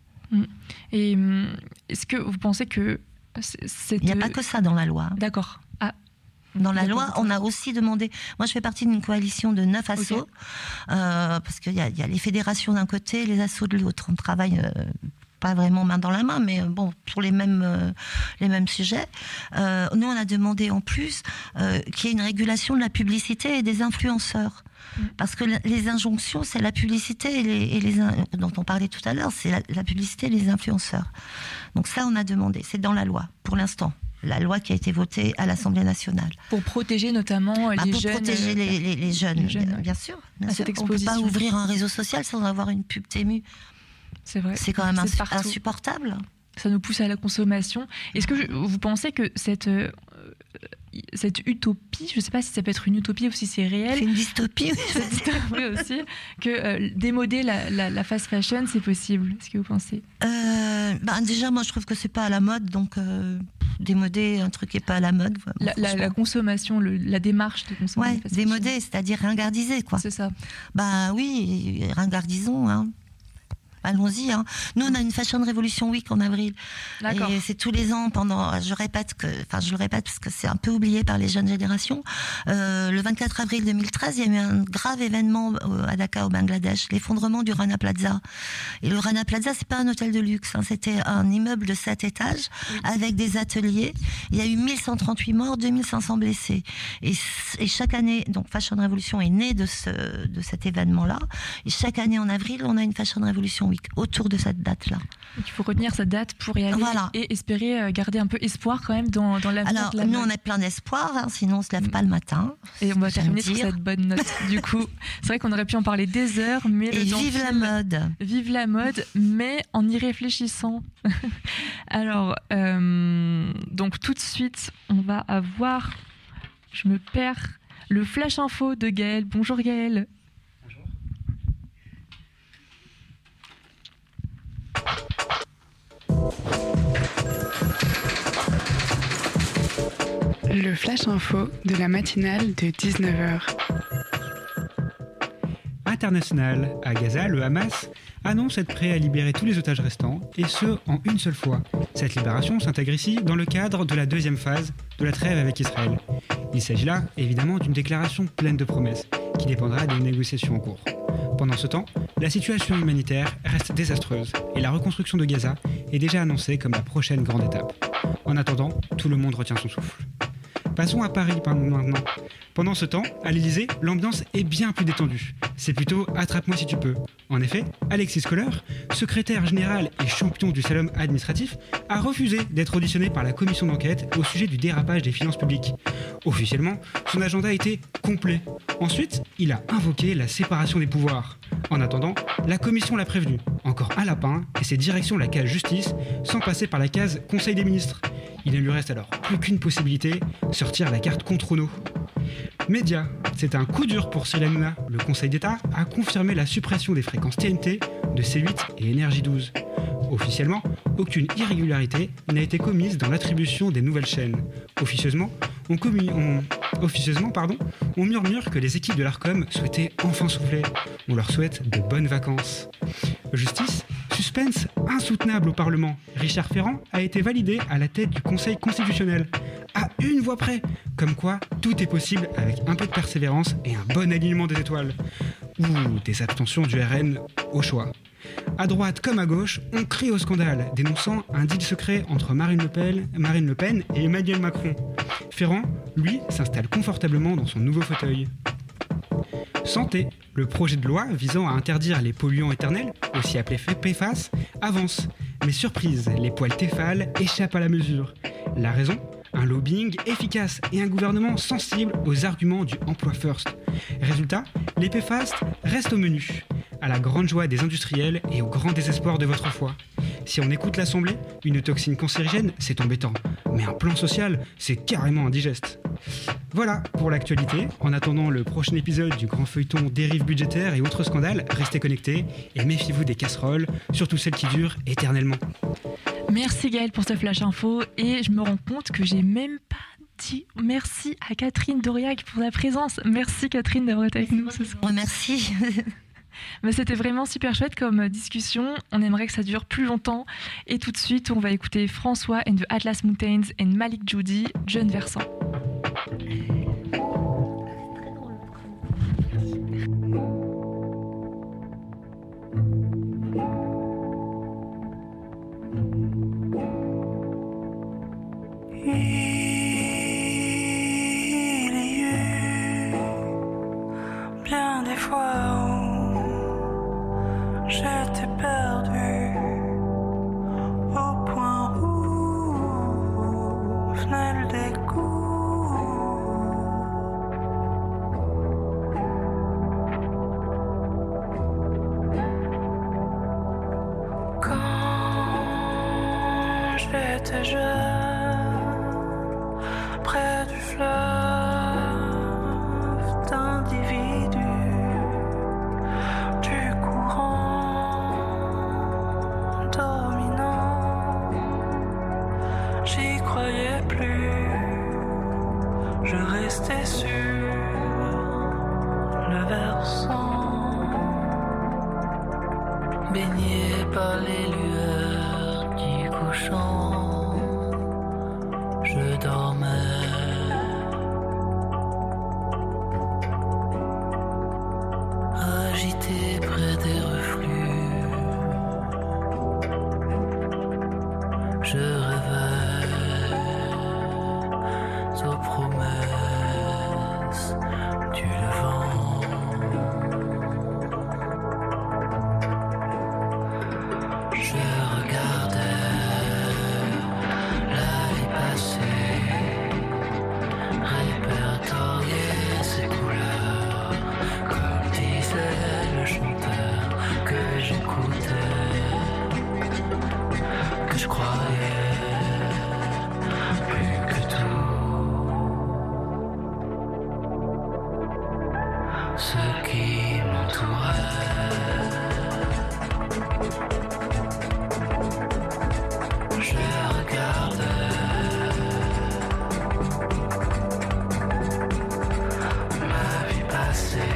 Et est-ce que vous pensez que c'est... Il n'y a pas que ça dans la loi. D'accord. Ah. Dans la loi, on a aussi demandé... Moi, je fais partie d'une coalition de neuf assos, okay. euh, parce qu'il y, y a les fédérations d'un côté, les assos de l'autre. On travaille... Euh, pas vraiment main dans la main, mais bon, pour les mêmes, euh, les mêmes sujets. Euh, nous, on a demandé en plus euh, qu'il y ait une régulation de la publicité et des influenceurs. Mmh. Parce que les injonctions, c'est la publicité et les, et les dont on parlait tout à l'heure, c'est la, la publicité et les influenceurs. Donc ça, on a demandé. C'est dans la loi, pour l'instant. La loi qui a été votée à l'Assemblée nationale. Pour protéger notamment bah, les pour jeunes. Pour protéger les, les, les jeunes, les jeunes, bien sûr. Bien à sûr. cette exposition. On ne peut pas ouvrir un réseau social sans avoir une pub Tému. C'est vrai. C'est quand même c'est insu- insupportable. Ça nous pousse à la consommation. Est-ce que je, vous pensez que cette, euh, cette utopie, je ne sais pas si ça peut être une utopie ou si c'est réel. C'est une dystopie. C'est dystopie aussi. Que euh, démoder la, la, la fast fashion, c'est possible. Est-ce que vous pensez euh, bah, déjà, moi, je trouve que c'est pas à la mode. Donc, euh, démoder un truc qui n'est pas à la mode. La, la, la consommation, le, la démarche de consommation. Ouais, démoder, c'est-à-dire ringardiser, quoi. C'est ça. Bah oui, ringardisons, hein. Allons-y. Hein. Nous, on a une Fashion Revolution Week en avril. D'accord. Et c'est tous les ans pendant. Je répète que, enfin, je le répète parce que c'est un peu oublié par les jeunes générations. Euh, le vingt-quatre avril deux mille treize, il y a eu un grave événement à Dhaka, au Bangladesh, l'effondrement du Rana Plaza. Et le Rana Plaza, c'est pas un hôtel de luxe. Hein, c'était un immeuble de sept étages oui. avec des ateliers. Il y a eu mille cent trente-huit morts, deux mille cinq cents blessés. Et, et chaque année, donc Fashion Revolution est née de ce de cet événement-là. Et chaque année en avril, on a une Fashion Revolution Week autour de cette date-là. Donc il faut retenir cette date pour y aller voilà. et espérer garder un peu espoir quand même dans, dans l'avenir. Alors, de la nous, mode. on a plein d'espoir, hein, sinon on ne se lève pas le matin. Et on va terminer sur cette bonne note. Du coup, c'est vrai qu'on aurait pu en parler des heures, mais... Et vive la mode. Vive la mode, mais en y réfléchissant. Alors, euh, donc tout de suite, on va avoir... Je me perds. Le Flash Info de Gaël. Bonjour Gaël. Le Flash Info de la matinale de dix-neuf heures. International, à Gaza, le Hamas annonce être prêt à libérer tous les otages restants, et ce, en une seule fois. Cette libération s'intègre ici dans le cadre de la deuxième phase de la trêve avec Israël. Il s'agit là, évidemment, d'une déclaration pleine de promesses, qui dépendra des négociations en cours. Pendant ce temps, la situation humanitaire reste désastreuse, et la reconstruction de Gaza est déjà annoncée comme la prochaine grande étape. En attendant, tout le monde retient son souffle. Passons à Paris maintenant. Pendant ce temps, à l'Élysée, l'ambiance est bien plus détendue. C'est plutôt « attrape-moi si tu peux ». En effet, Alexis Kohler, secrétaire général et champion du slalom administratif, a refusé d'être auditionné par la commission d'enquête au sujet du dérapage des finances publiques. Officiellement, son agenda était complet. Ensuite, il a invoqué la séparation des pouvoirs. En attendant, la commission l'a prévenu. Encore un lapin, et c'est direction la case justice, sans passer par la case Conseil des ministres. Il ne lui reste alors plus qu'une possibilité, sortir la carte contre-Ono. Média, c'est un coup dur pour Cyril Hanouna. Le Conseil d'État a confirmé la suppression des fréquences T N T de C huit et Énergie douze. Officiellement, aucune irrégularité n'a été commise dans l'attribution des nouvelles chaînes. Officieusement, on, commu- on... Officieusement pardon, on murmure que les équipes de l'Arcom souhaitaient enfin souffler. On leur souhaite de bonnes vacances. Justice, suspense insoutenable au Parlement. Richard Ferrand a été validé à la tête du Conseil constitutionnel. À une voix près. Comme quoi, tout est possible avec un peu de persévérance et un bon alignement des étoiles. Ou des abstentions du R N au choix. À droite comme à gauche, on crie au scandale, dénonçant un deal secret entre Marine Le Pen, Marine Le Pen et Emmanuel Macron. Ferrand, lui, s'installe confortablement dans son nouveau fauteuil. Santé, le projet de loi visant à interdire les polluants éternels, aussi appelés P F A S, avance. Mais surprise, les poils Tefal échappent à la mesure. La raison ? Un lobbying efficace et un gouvernement sensible aux arguments du emploi first. Résultat, les P F A S restent au menu, à la grande joie des industriels et au grand désespoir de votre foi. Si on écoute l'Assemblée, une toxine cancérigène, c'est embêtant. Mais un plan social, c'est carrément indigeste. Voilà pour l'actualité. En attendant le prochain épisode du grand feuilleton dérive budgétaire et autres scandales, restez connectés et méfiez-vous des casseroles, surtout celles qui durent éternellement. Merci Gaëlle pour ce flash info et je me rends compte que j'ai même pas dit merci à Catherine Doriac pour la présence. Merci Catherine d'avoir été avec nous ce soir. Merci. Mais c'était vraiment super chouette comme discussion. On aimerait que ça dure plus longtemps. Et tout de suite, on va écouter François and the Atlas Mountains et Malik Judy, Jeune Versant. J'étais jeune, près du fleuve d'individus du courant dominant. J'y croyais plus, je restais sur le versant, baigné par les lueurs du couchant. Je dormais, agité près des reflux. Je rêvais aux promesses du levant. Je regardais la vie passer, répertorier ses couleurs, comme disait le chanteur que j'écoutais, que je croyais plus que tout. Ce qui m'entourait. Je regardais ma vie passer.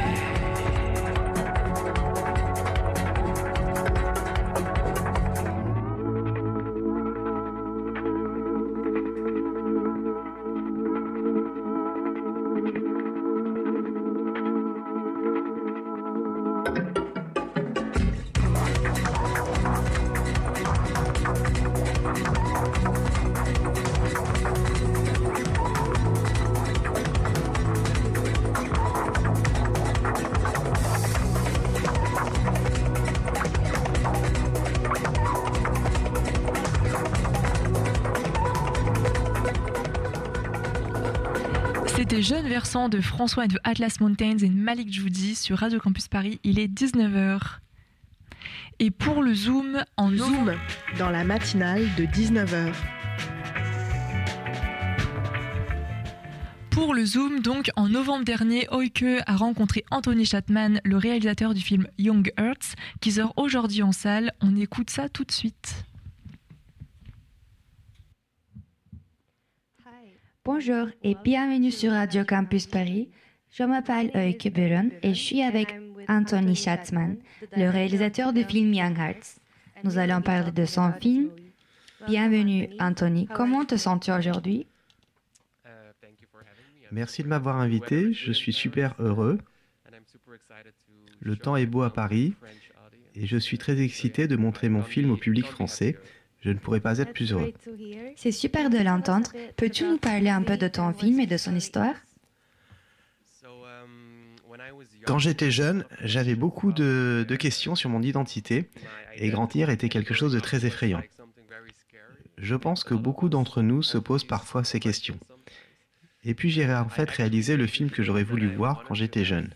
C'était Jeune Versant de François de Atlas Mountains et Malik Judy sur Radio Campus Paris. Il est dix-neuf heures. Et pour le Zoom, en Zoom, dans la matinale de dix-neuf heures. Pour le Zoom, donc, en novembre dernier, Oike a rencontré Anthony Chapman, le réalisateur du film Young Earth, qui sort aujourd'hui en salle. On écoute ça tout de suite. Bonjour et bienvenue sur Radio Campus Paris. Je m'appelle Oike Buron et je suis avec Anthony Chapman, le réalisateur du film Young Hearts. Nous allons parler de son film. Bienvenue Anthony, comment te sens-tu aujourd'hui? Merci de m'avoir invité, je suis super heureux. Le temps est beau à Paris et je suis très excité de montrer mon film au public français. Je ne pourrais pas être plus heureux. C'est super de l'entendre. Peux-tu nous parler un peu de ton film et de son histoire? Quand j'étais jeune, j'avais beaucoup de, de questions sur mon identité et grandir était quelque chose de très effrayant. Je pense que beaucoup d'entre nous se posent parfois ces questions. Et puis j'ai en fait réalisé le film que j'aurais voulu voir quand j'étais jeune.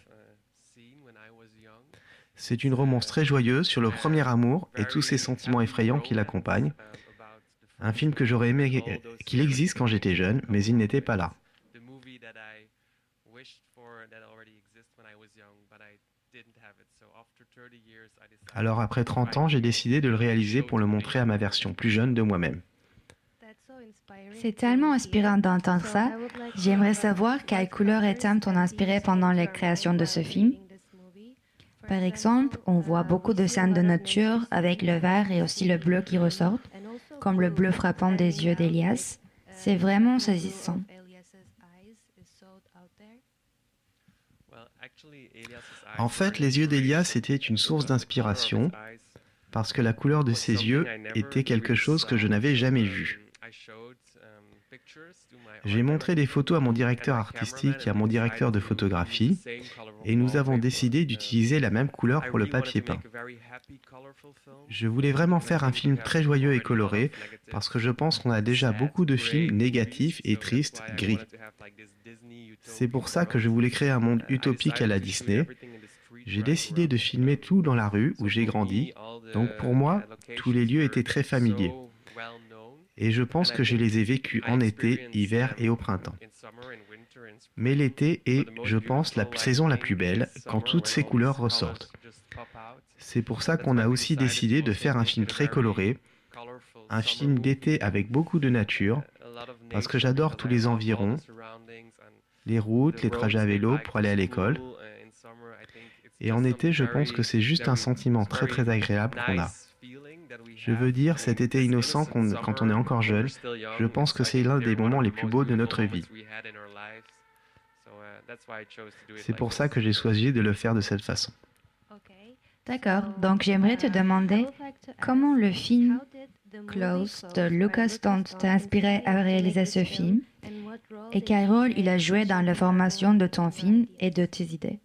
C'est une romance très joyeuse sur le premier amour et tous ces sentiments effrayants qui l'accompagnent. Un film que j'aurais aimé qu'il existe quand j'étais jeune, mais il n'était pas là. Alors après trente ans, j'ai décidé de le réaliser pour le montrer à ma version plus jeune de moi-même. C'est tellement inspirant d'entendre ça. J'aimerais savoir quelles couleurs et thèmes t'ont inspiré pendant la création de ce film. Par exemple, on voit beaucoup de scènes de nature avec le vert et aussi le bleu qui ressortent, comme le bleu frappant des yeux d'Elias. C'est vraiment saisissant. En fait, les yeux d'Elias étaient une source d'inspiration parce que la couleur de ses yeux était quelque chose que je n'avais jamais vu. J'ai montré des photos à mon directeur artistique et à mon directeur de photographie et nous avons décidé d'utiliser la même couleur pour le papier peint. Je voulais vraiment faire un film très joyeux et coloré parce que je pense qu'on a déjà beaucoup de films négatifs et tristes, gris. C'est pour ça que je voulais créer un monde utopique à la Disney. J'ai décidé de filmer tout dans la rue où j'ai grandi, donc pour moi, tous les lieux étaient très familiers. Et je pense que je les ai vécus en été, hiver et au printemps. Mais l'été est, je pense, la saison la plus belle, quand toutes ces couleurs ressortent. C'est pour ça qu'on a aussi décidé de faire un film très coloré, un film d'été avec beaucoup de nature, parce que j'adore tous les environs, les routes, les trajets à vélo pour aller à l'école. Et en été, je pense que c'est juste un sentiment très très agréable qu'on a. Je veux dire, cet été innocent qu'on, quand on est encore jeune, je pense que c'est l'un des moments les plus beaux de notre vie. C'est pour ça que j'ai choisi de le faire de cette façon. D'accord, donc j'aimerais te demander comment le film Close de Lucas Stant t'a inspiré à réaliser ce film et quel rôle il a joué dans la formation de ton film et de tes idées.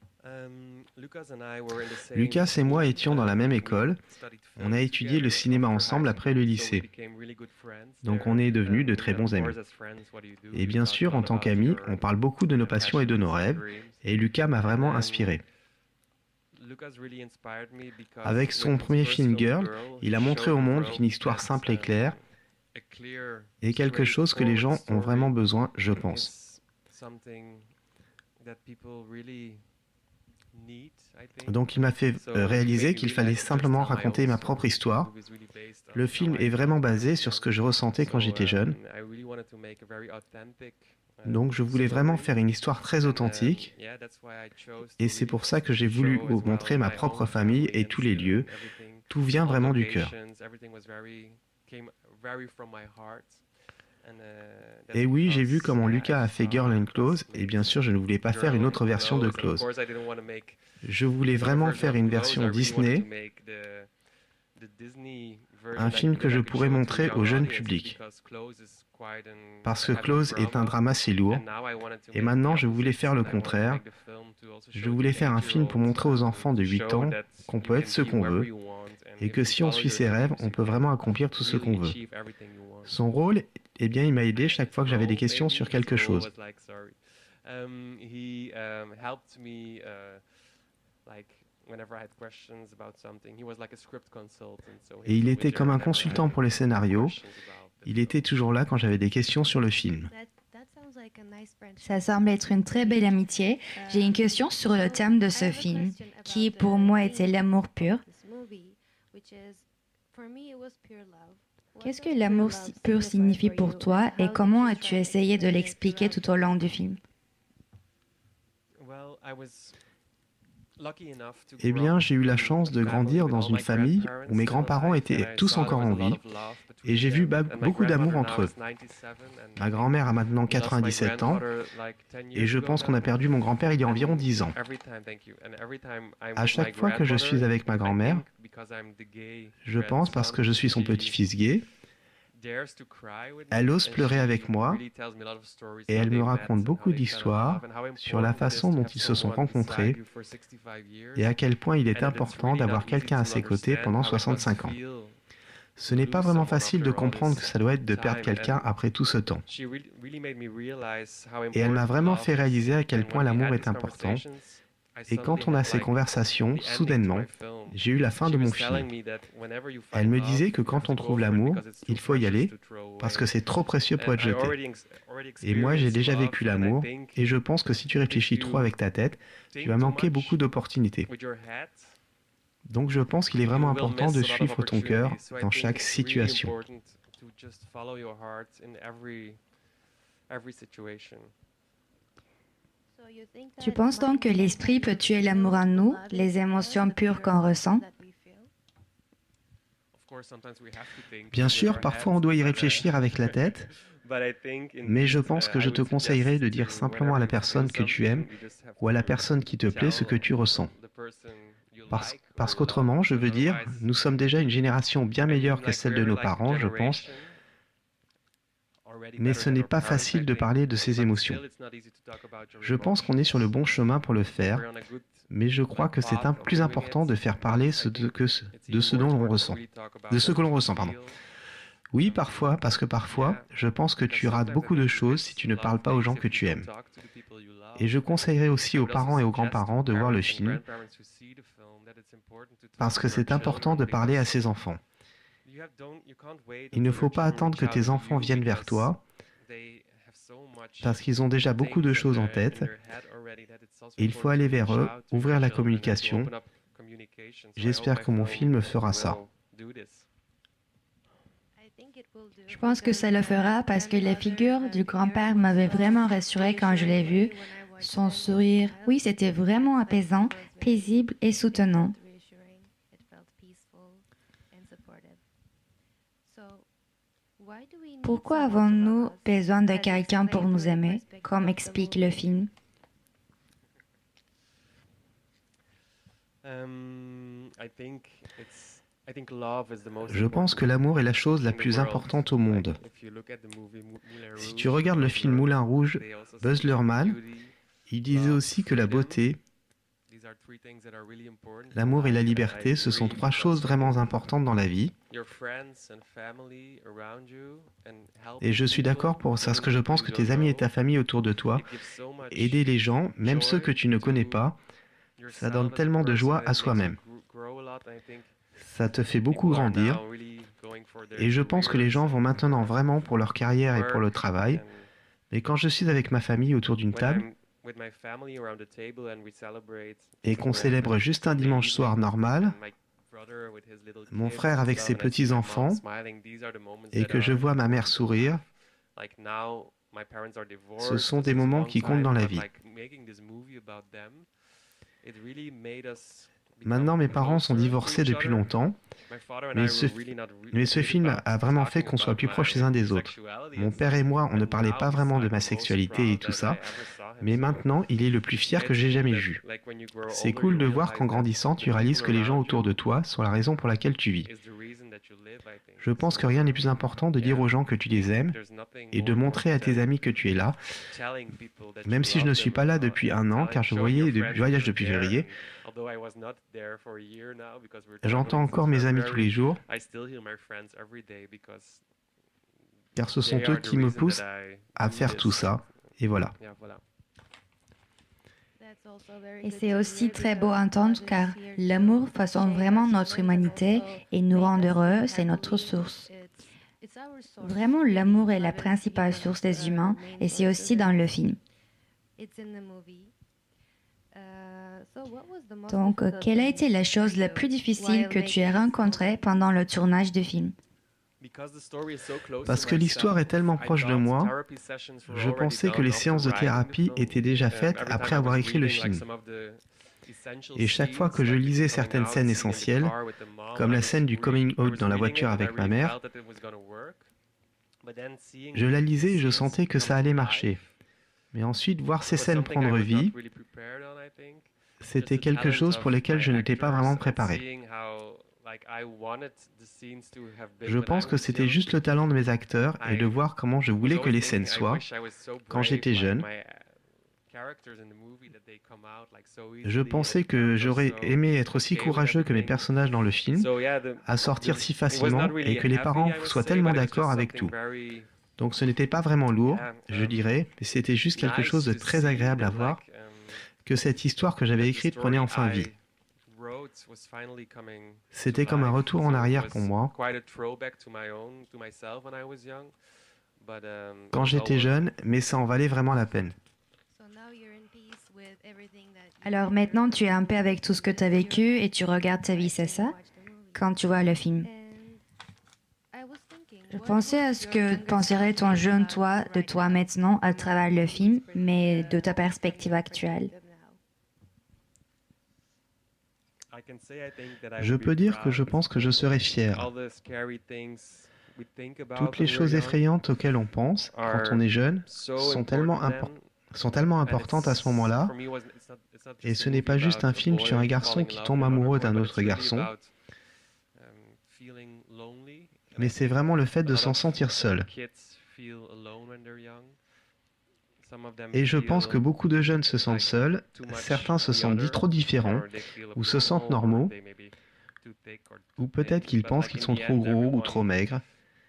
Lucas et moi étions dans la même école. On a étudié le cinéma ensemble après le lycée. Donc on est devenus de très bons amis. Et bien sûr, en tant qu'amis, on parle beaucoup de nos passions et de nos rêves. Et Lucas m'a vraiment inspiré. Avec son premier film Girl, il a montré au monde qu'une histoire simple et claire est quelque chose que les gens ont vraiment besoin, je pense. Donc il m'a fait euh, réaliser qu'il fallait simplement raconter ma propre histoire. Le film est vraiment basé sur ce que je ressentais quand j'étais jeune. Donc je voulais vraiment faire une histoire très authentique. Et c'est pour ça que j'ai voulu vous montrer ma propre famille et tous les lieux. Tout vient vraiment du cœur. Et oui, j'ai vu comment Lucas a fait Girl and Close, et bien sûr, je ne voulais pas faire une autre version de Close. Je voulais vraiment faire une version Disney, un film que je pourrais montrer au jeune public. Parce que Close est un drame assez lourd, et maintenant je voulais faire le contraire. Je voulais faire un film pour montrer aux enfants de huit ans qu'on peut être ce qu'on veut, et que si on suit ses rêves, on peut vraiment accomplir tout ce qu'on veut. Son rôle, eh bien, il m'a aidé chaque fois que j'avais des questions sur quelque chose. Et il était comme un consultant pour les scénarios. Il était toujours là quand j'avais des questions sur le film. Ça semble être une très belle amitié. J'ai une question sur le thème de ce film, qui pour moi était l'amour pur. Qu'est-ce que l'amour pur signifie pour toi et comment as-tu essayé de l'expliquer tout au long du film? Eh bien, j'ai eu la chance de grandir dans une famille où mes grands-parents étaient tous encore en vie et j'ai vu beaucoup d'amour entre eux. Ma grand-mère a maintenant quatre-vingt-dix-sept ans et je pense qu'on a perdu mon grand-père il y a environ dix ans. À chaque fois que je suis avec ma grand-mère, je pense parce que je suis son petit-fils gay, elle ose pleurer avec moi et elle me raconte beaucoup d'histoires sur la façon dont ils se sont rencontrés et à quel point il est important d'avoir quelqu'un à ses côtés pendant soixante-cinq ans. Ce n'est pas vraiment facile de comprendre que ça doit être de perdre quelqu'un après tout ce temps. Et elle m'a vraiment fait réaliser à quel point l'amour est important. Et quand on a ces conversations, soudainement, j'ai eu la fin de mon film. Elle me disait que quand on trouve l'amour, il faut y aller, parce que c'est trop précieux pour être jeté. Et moi, j'ai déjà vécu l'amour, et je pense que si tu réfléchis trop avec ta tête, tu vas manquer beaucoup d'opportunités. Donc je pense qu'il est vraiment important de suivre ton cœur dans chaque situation. Tu penses donc que l'esprit peut tuer l'amour en nous, les émotions pures qu'on ressent? Bien sûr, parfois on doit y réfléchir avec la tête, mais je pense que je te conseillerais de dire simplement à la personne que tu aimes ou à la personne qui te plaît ce que tu ressens. Parce, parce qu'autrement, je veux dire, nous sommes déjà une génération bien meilleure que celle de nos parents, je pense, mais ce n'est pas facile de parler de ces émotions. Je pense qu'on est sur le bon chemin pour le faire, mais je crois que c'est un plus important de faire parler ce de, que ce, de ce dont l'on ressent. De ce que l'on ressent, pardon. Oui, parfois, parce que parfois, je pense que tu rates beaucoup de choses si tu ne parles pas aux gens que tu aimes. Et je conseillerais aussi aux parents et aux grands-parents de voir le film, parce que c'est important de parler à ses enfants. Il ne faut pas attendre que tes enfants viennent vers toi, parce qu'ils ont déjà beaucoup de choses en tête, et il faut aller vers eux, ouvrir la communication. J'espère que mon film fera ça. Je pense que ça le fera parce que la figure du grand-père m'avait vraiment rassurée quand je l'ai vu. Son sourire, oui, c'était vraiment apaisant, paisible et soutenant. Pourquoi avons-nous besoin de quelqu'un pour nous aimer, comme explique le film? Je pense que l'amour est la chose la plus importante au monde. Si tu regardes le film Moulin Rouge, Baz Luhrmann, il disait aussi que la beauté, l'amour et la liberté, ce sont trois choses vraiment importantes dans la vie. Et je suis d'accord pour ça, parce que je pense que tes amis et ta famille autour de toi, aider les gens, même ceux que tu ne connais pas, ça donne tellement de joie à soi-même. Ça te fait beaucoup grandir. Et je pense que les gens vont maintenant vraiment pour leur carrière et pour le travail. Mais quand je suis avec ma famille autour d'une table, et qu'on célèbre juste un dimanche soir normal, mon frère avec ses petits-enfants, et que je vois ma mère sourire, ce sont des moments qui comptent dans la vie. Maintenant, mes parents sont divorcés depuis longtemps, mais ce, mais ce film a vraiment fait qu'on soit plus proches les uns des autres. Mon père et moi, on ne parlait pas vraiment de ma sexualité et tout ça, mais maintenant, il est le plus fier que j'ai jamais vu. C'est cool de voir qu'en grandissant, tu réalises que les gens autour de toi sont la raison pour laquelle tu vis. Je pense que rien n'est plus important de dire aux gens que tu les aimes et de montrer à tes amis que tu es là, même si je ne suis pas là depuis un an, car je voyais du voyage depuis février. J'entends encore mes amis tous les jours, car ce sont eux qui me poussent à faire tout ça, et voilà. Et c'est aussi très beau à entendre car l'amour façonne vraiment notre humanité et nous rend heureux, c'est notre source. Vraiment, l'amour est la principale source des humains et c'est aussi dans le film. Donc, quelle a été la chose la plus difficile que tu as rencontrée pendant le tournage du film? Parce que l'histoire est tellement proche de moi, je pensais que les séances de thérapie étaient déjà faites après avoir écrit le film. Et chaque fois que je lisais certaines scènes essentielles, comme la scène du coming out dans la voiture avec ma mère, je la lisais et je sentais que ça allait marcher. Mais ensuite, voir ces scènes prendre vie, c'était quelque chose pour lequel je n'étais pas vraiment préparé. Je pense que c'était juste le talent de mes acteurs et de voir comment je voulais que les scènes soient quand j'étais jeune. Je pensais que j'aurais aimé être aussi courageux que mes personnages dans le film, à sortir si facilement et que les parents soient tellement d'accord avec tout. Donc ce n'était pas vraiment lourd, je dirais, mais c'était juste quelque chose de très agréable à voir, que cette histoire que j'avais écrite prenait enfin vie. C'était comme un retour en arrière pour moi. Quand j'étais jeune, mais ça en valait vraiment la peine. Alors maintenant, tu es en paix avec tout ce que tu as vécu et tu regardes ta vie, c'est ça? Quand tu vois le film. Je pensais à ce que penserait ton jeune toi de toi maintenant à travers le film, mais de ta perspective actuelle. Je peux dire que je pense que je serais fier. Toutes les choses effrayantes auxquelles on pense quand on est jeune sont tellement, impor- sont tellement importantes à ce moment-là. Et ce n'est pas juste un film sur un garçon qui tombe amoureux d'un autre garçon, mais c'est vraiment le fait de s'en sentir seul. Et je pense que beaucoup de jeunes se sentent seuls, certains se sentent dits trop différents, ou se sentent normaux, ou peut-être qu'ils pensent qu'ils sont trop gros ou trop maigres.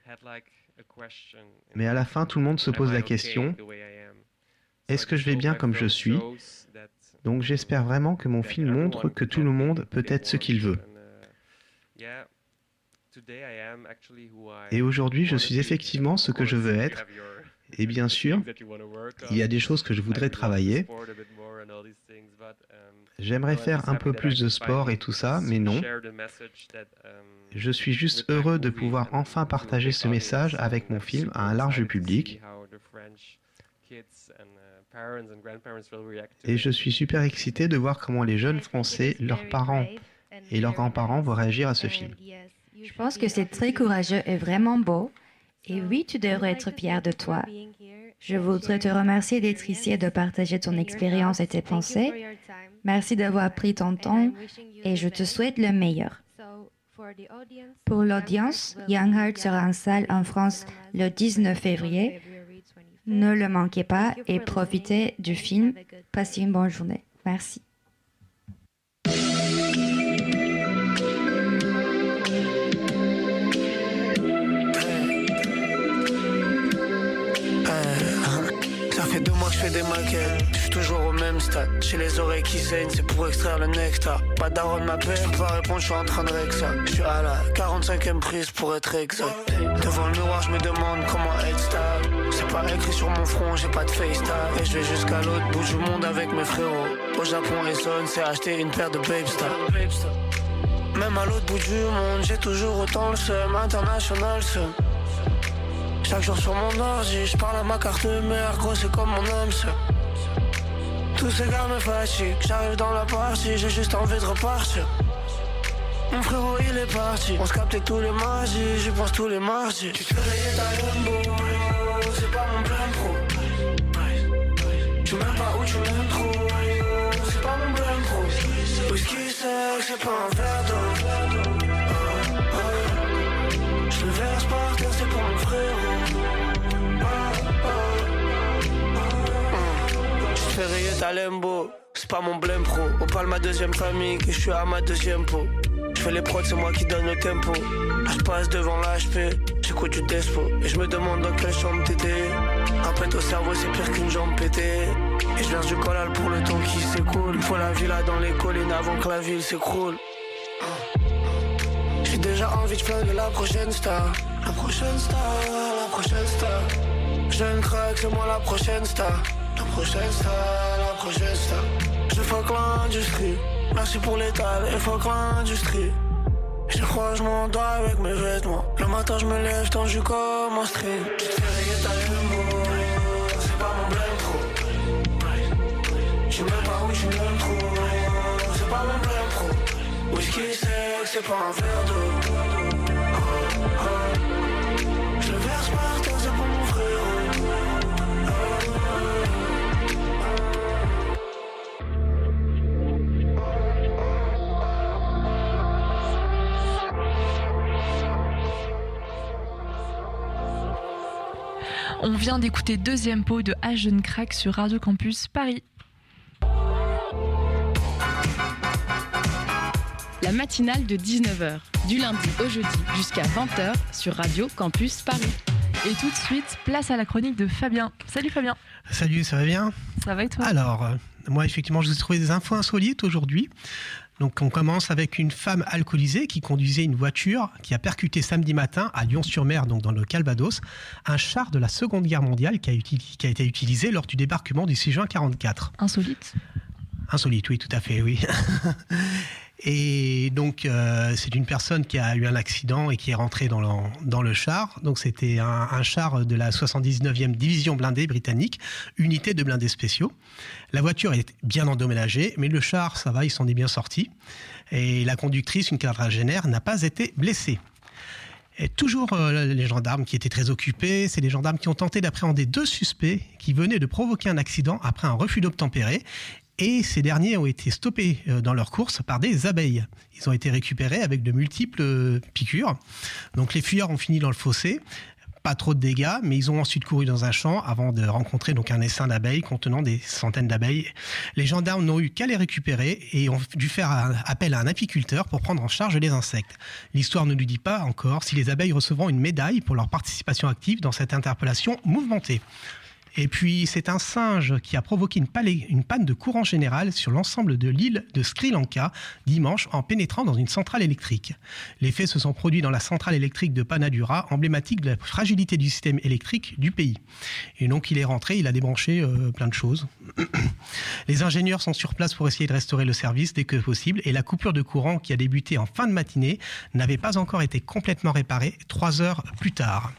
Mais à la fin, tout le monde se pose la question, est-ce que je vais bien comme je suis ? Donc j'espère vraiment que mon film montre que tout le monde peut être ce qu'il veut. Et aujourd'hui, je suis effectivement ce que je veux être. Et bien sûr, il y a des choses que je voudrais travailler. J'aimerais faire un peu plus de sport et tout ça, mais non. Je suis juste heureux de pouvoir enfin partager ce message avec mon film à un large public. Et je suis super excité de voir comment les jeunes Français, leurs parents et leurs grands-parents vont réagir à ce film. Je pense que c'est très courageux et vraiment beau. Et oui, tu devrais être fier de toi. Je voudrais te remercier d'être ici et de partager ton expérience et tes pensées. Merci d'avoir pris ton temps et je te souhaite le meilleur. Pour l'audience, Young Heart sera en salle en France le dix-neuf février. Ne le manquez pas et profitez du film. Passez une bonne journée. Merci. Ça fait deux mois que je fais des maquettes, je suis toujours au même stade. J'ai les oreilles qui saignent, c'est pour extraire le nectar. Pas daronne m'appelle, je peux pas répondre, je suis en train de régler ça. Je suis à la quarante-cinquième prise pour être exact. Devant le miroir, je me demande comment être stable. C'est pas écrit sur mon front, j'ai pas de FaceTime. Et je vais jusqu'à l'autre bout du monde avec mes frérots. Au Japon, Essonne, c'est acheter une paire de Babestar. Même à l'autre bout du monde, j'ai toujours autant le seum, international seum. Chaque jour sur mon ordi, je parle à ma carte mère, gros c'est comme mon âme sœur. Tous ces gars me fatiguent, j'arrive dans la partie, j'ai juste envie de repartir. Mon frérot il est parti, on se captait tous les mardis, j'y pense tous les mardis. Tu te fais rayer ta limbo, c'est pas mon plein pro. Tu m'aimes pas ou tu m'aimes trop, c'est pas mon plein pro. Whisky sec, c'est pas un verre d'eau. Je le verse par terre, c'est pour mon frérot. Je fais rayer ta limbo, c'est pas mon blême pro. On parle ma deuxième famille, que je suis à ma deuxième peau. Je fais les prods, c'est moi qui donne le tempo. Je passe devant l'H P, j'écoute du despo. Et je me demande dans quelle chambre t'étais. Un pète au cerveau, c'est pire qu'une jambe pétée. Et je verse du collal pour le temps qui s'écoule. Il faut la villa dans les collines avant que la ville s'écroule. J'ai déjà envie de flinguer la prochaine star. La prochaine star, la prochaine star. Jeune crack, c'est moi la prochaine star. La prochaine star, la prochaine star. Je fuck l'industrie. Merci pour l'étal et fuck l'industrie. Je crois que je m'endors avec mes vêtements. Le matin je me lève tendu comme un string. Tu te fais rayer ta limbo, c'est pas mon blême trop. Tu m'aimes pas ou tu m'aimes trop, c'est pas mon blême trop. Whisky sec, c'est pas un verre d'eau. Je le verse par terre, c'est pour mon frérot. On vient d'écouter Deuxième Peau de A Jeune Crack sur Radio Campus Paris. La matinale de dix-neuf heures, du lundi au jeudi jusqu'à vingt heures sur Radio Campus Paris. Et tout de suite, place à la chronique de Fabien. Salut Fabien. Salut, ça va bien ? Ça va et toi ? Alors, euh, moi effectivement, je vous ai trouvé des infos insolites aujourd'hui. Donc on commence avec une femme alcoolisée qui conduisait une voiture qui a percuté samedi matin à Lyon-sur-Mer, donc dans le Calvados, un char de la Seconde Guerre mondiale qui a, uti- qui a été utilisé lors du débarquement du six juin quarante-quatre. Insolite ? Insolite, oui, tout à fait, oui. Et donc, euh, c'est une personne qui a eu un accident et qui est rentrée dans le, dans le char. Donc, c'était un, un char de la soixante-dix-neuvième division blindée britannique, unité de blindés spéciaux. La voiture est bien endommagée, mais le char, ça va, il s'en est bien sorti. Et la conductrice, une quadragénaire, n'a pas été blessée. Et toujours euh, les gendarmes qui étaient très occupés, c'est les gendarmes qui ont tenté d'appréhender deux suspects qui venaient de provoquer un accident après un refus d'obtempérer. Et ces derniers ont été stoppés dans leur course par des abeilles. Ils ont été récupérés avec de multiples piqûres. Donc les fuyards ont fini dans le fossé. Pas trop de dégâts, mais ils ont ensuite couru dans un champ avant de rencontrer donc un essaim d'abeilles contenant des centaines d'abeilles. Les gendarmes n'ont eu qu'à les récupérer et ont dû faire appel à un apiculteur pour prendre en charge les insectes. L'histoire ne nous dit pas encore si les abeilles recevront une médaille pour leur participation active dans cette interpellation mouvementée. Et puis, c'est un singe qui a provoqué une, palais, une panne de courant général sur l'ensemble de l'île de Sri Lanka dimanche en pénétrant dans une centrale électrique. Les faits se sont produits dans la centrale électrique de Panadura, emblématique de la fragilité du système électrique du pays. Et donc, il est rentré, il a débranché euh, plein de choses. Les ingénieurs sont sur place pour essayer de restaurer le service dès que possible et la coupure de courant qui a débuté en fin de matinée n'avait pas encore été complètement réparée trois heures plus tard.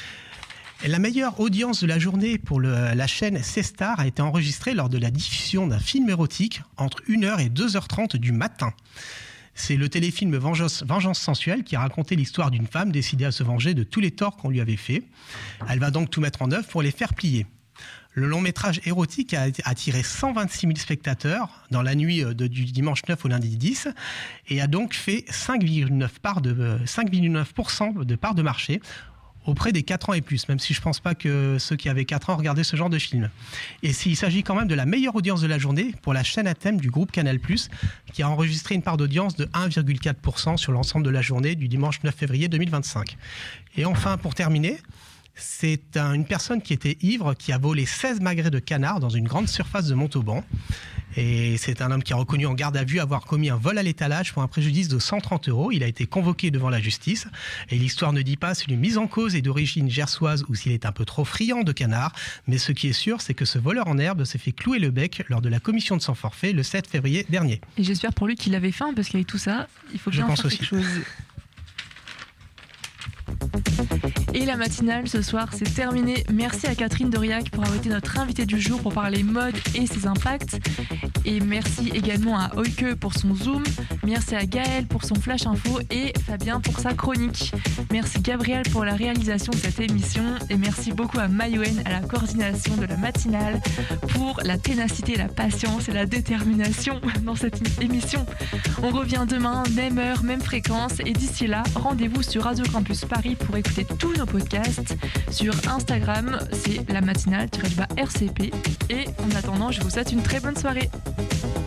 La meilleure audience de la journée pour le, la chaîne C-Star a été enregistrée lors de la diffusion d'un film érotique entre une heure et deux heures trente du matin. C'est le téléfilm Vengeance, Vengeance sensuelle qui a raconté l'histoire d'une femme décidée à se venger de tous les torts qu'on lui avait faits. Elle va donc tout mettre en œuvre pour les faire plier. Le long métrage érotique a attiré cent vingt-six mille spectateurs dans la nuit de, du dimanche neuf au lundi dix et a donc fait cinq virgule neuf pour cent de part de marché auprès des quatre ans et plus, même si je ne pense pas que ceux qui avaient quatre ans regardaient ce genre de film. Et il s'agit quand même de la meilleure audience de la journée pour la chaîne à thème du groupe Canal plus, qui a enregistré une part d'audience de un virgule quatre pour cent sur l'ensemble de la journée du dimanche neuf février deux mille vingt-cinq. Et enfin, pour terminer, c'est un, une personne qui était ivre qui a volé seize magrets de canard dans une grande surface de Montauban. Et c'est un homme qui a reconnu en garde à vue avoir commis un vol à l'étalage pour un préjudice de cent trente euros. Il a été convoqué devant la justice. Et l'histoire ne dit pas si une mise en cause est d'origine gersoise ou s'il est un peu trop friand de canard. Mais ce qui est sûr, c'est que ce voleur en herbe s'est fait clouer le bec lors de la commission de son forfait le sept février dernier. Et j'espère pour lui qu'il avait faim, parce qu'avec tout ça, il faut bien Je pense faire aussi. quelque chose. Et la matinale ce soir, c'est terminé. Merci à Catherine Doriac pour avoir été notre invitée du jour pour parler mode et ses impacts. Et merci également à Oike pour son zoom. Merci à Gaël pour son flash info et Fabien pour sa chronique. Merci Gabriel pour la réalisation de cette émission. Et merci beaucoup à Mayouen à la coordination de la matinale pour la ténacité, la patience et la détermination dans cette émission. On revient demain, même heure, même fréquence. Et d'ici là, rendez-vous sur Radio Campus Paris pour écouter tous nos podcasts. Sur Instagram, c'est la matinale-R C P. Et en attendant, je vous souhaite une très bonne soirée.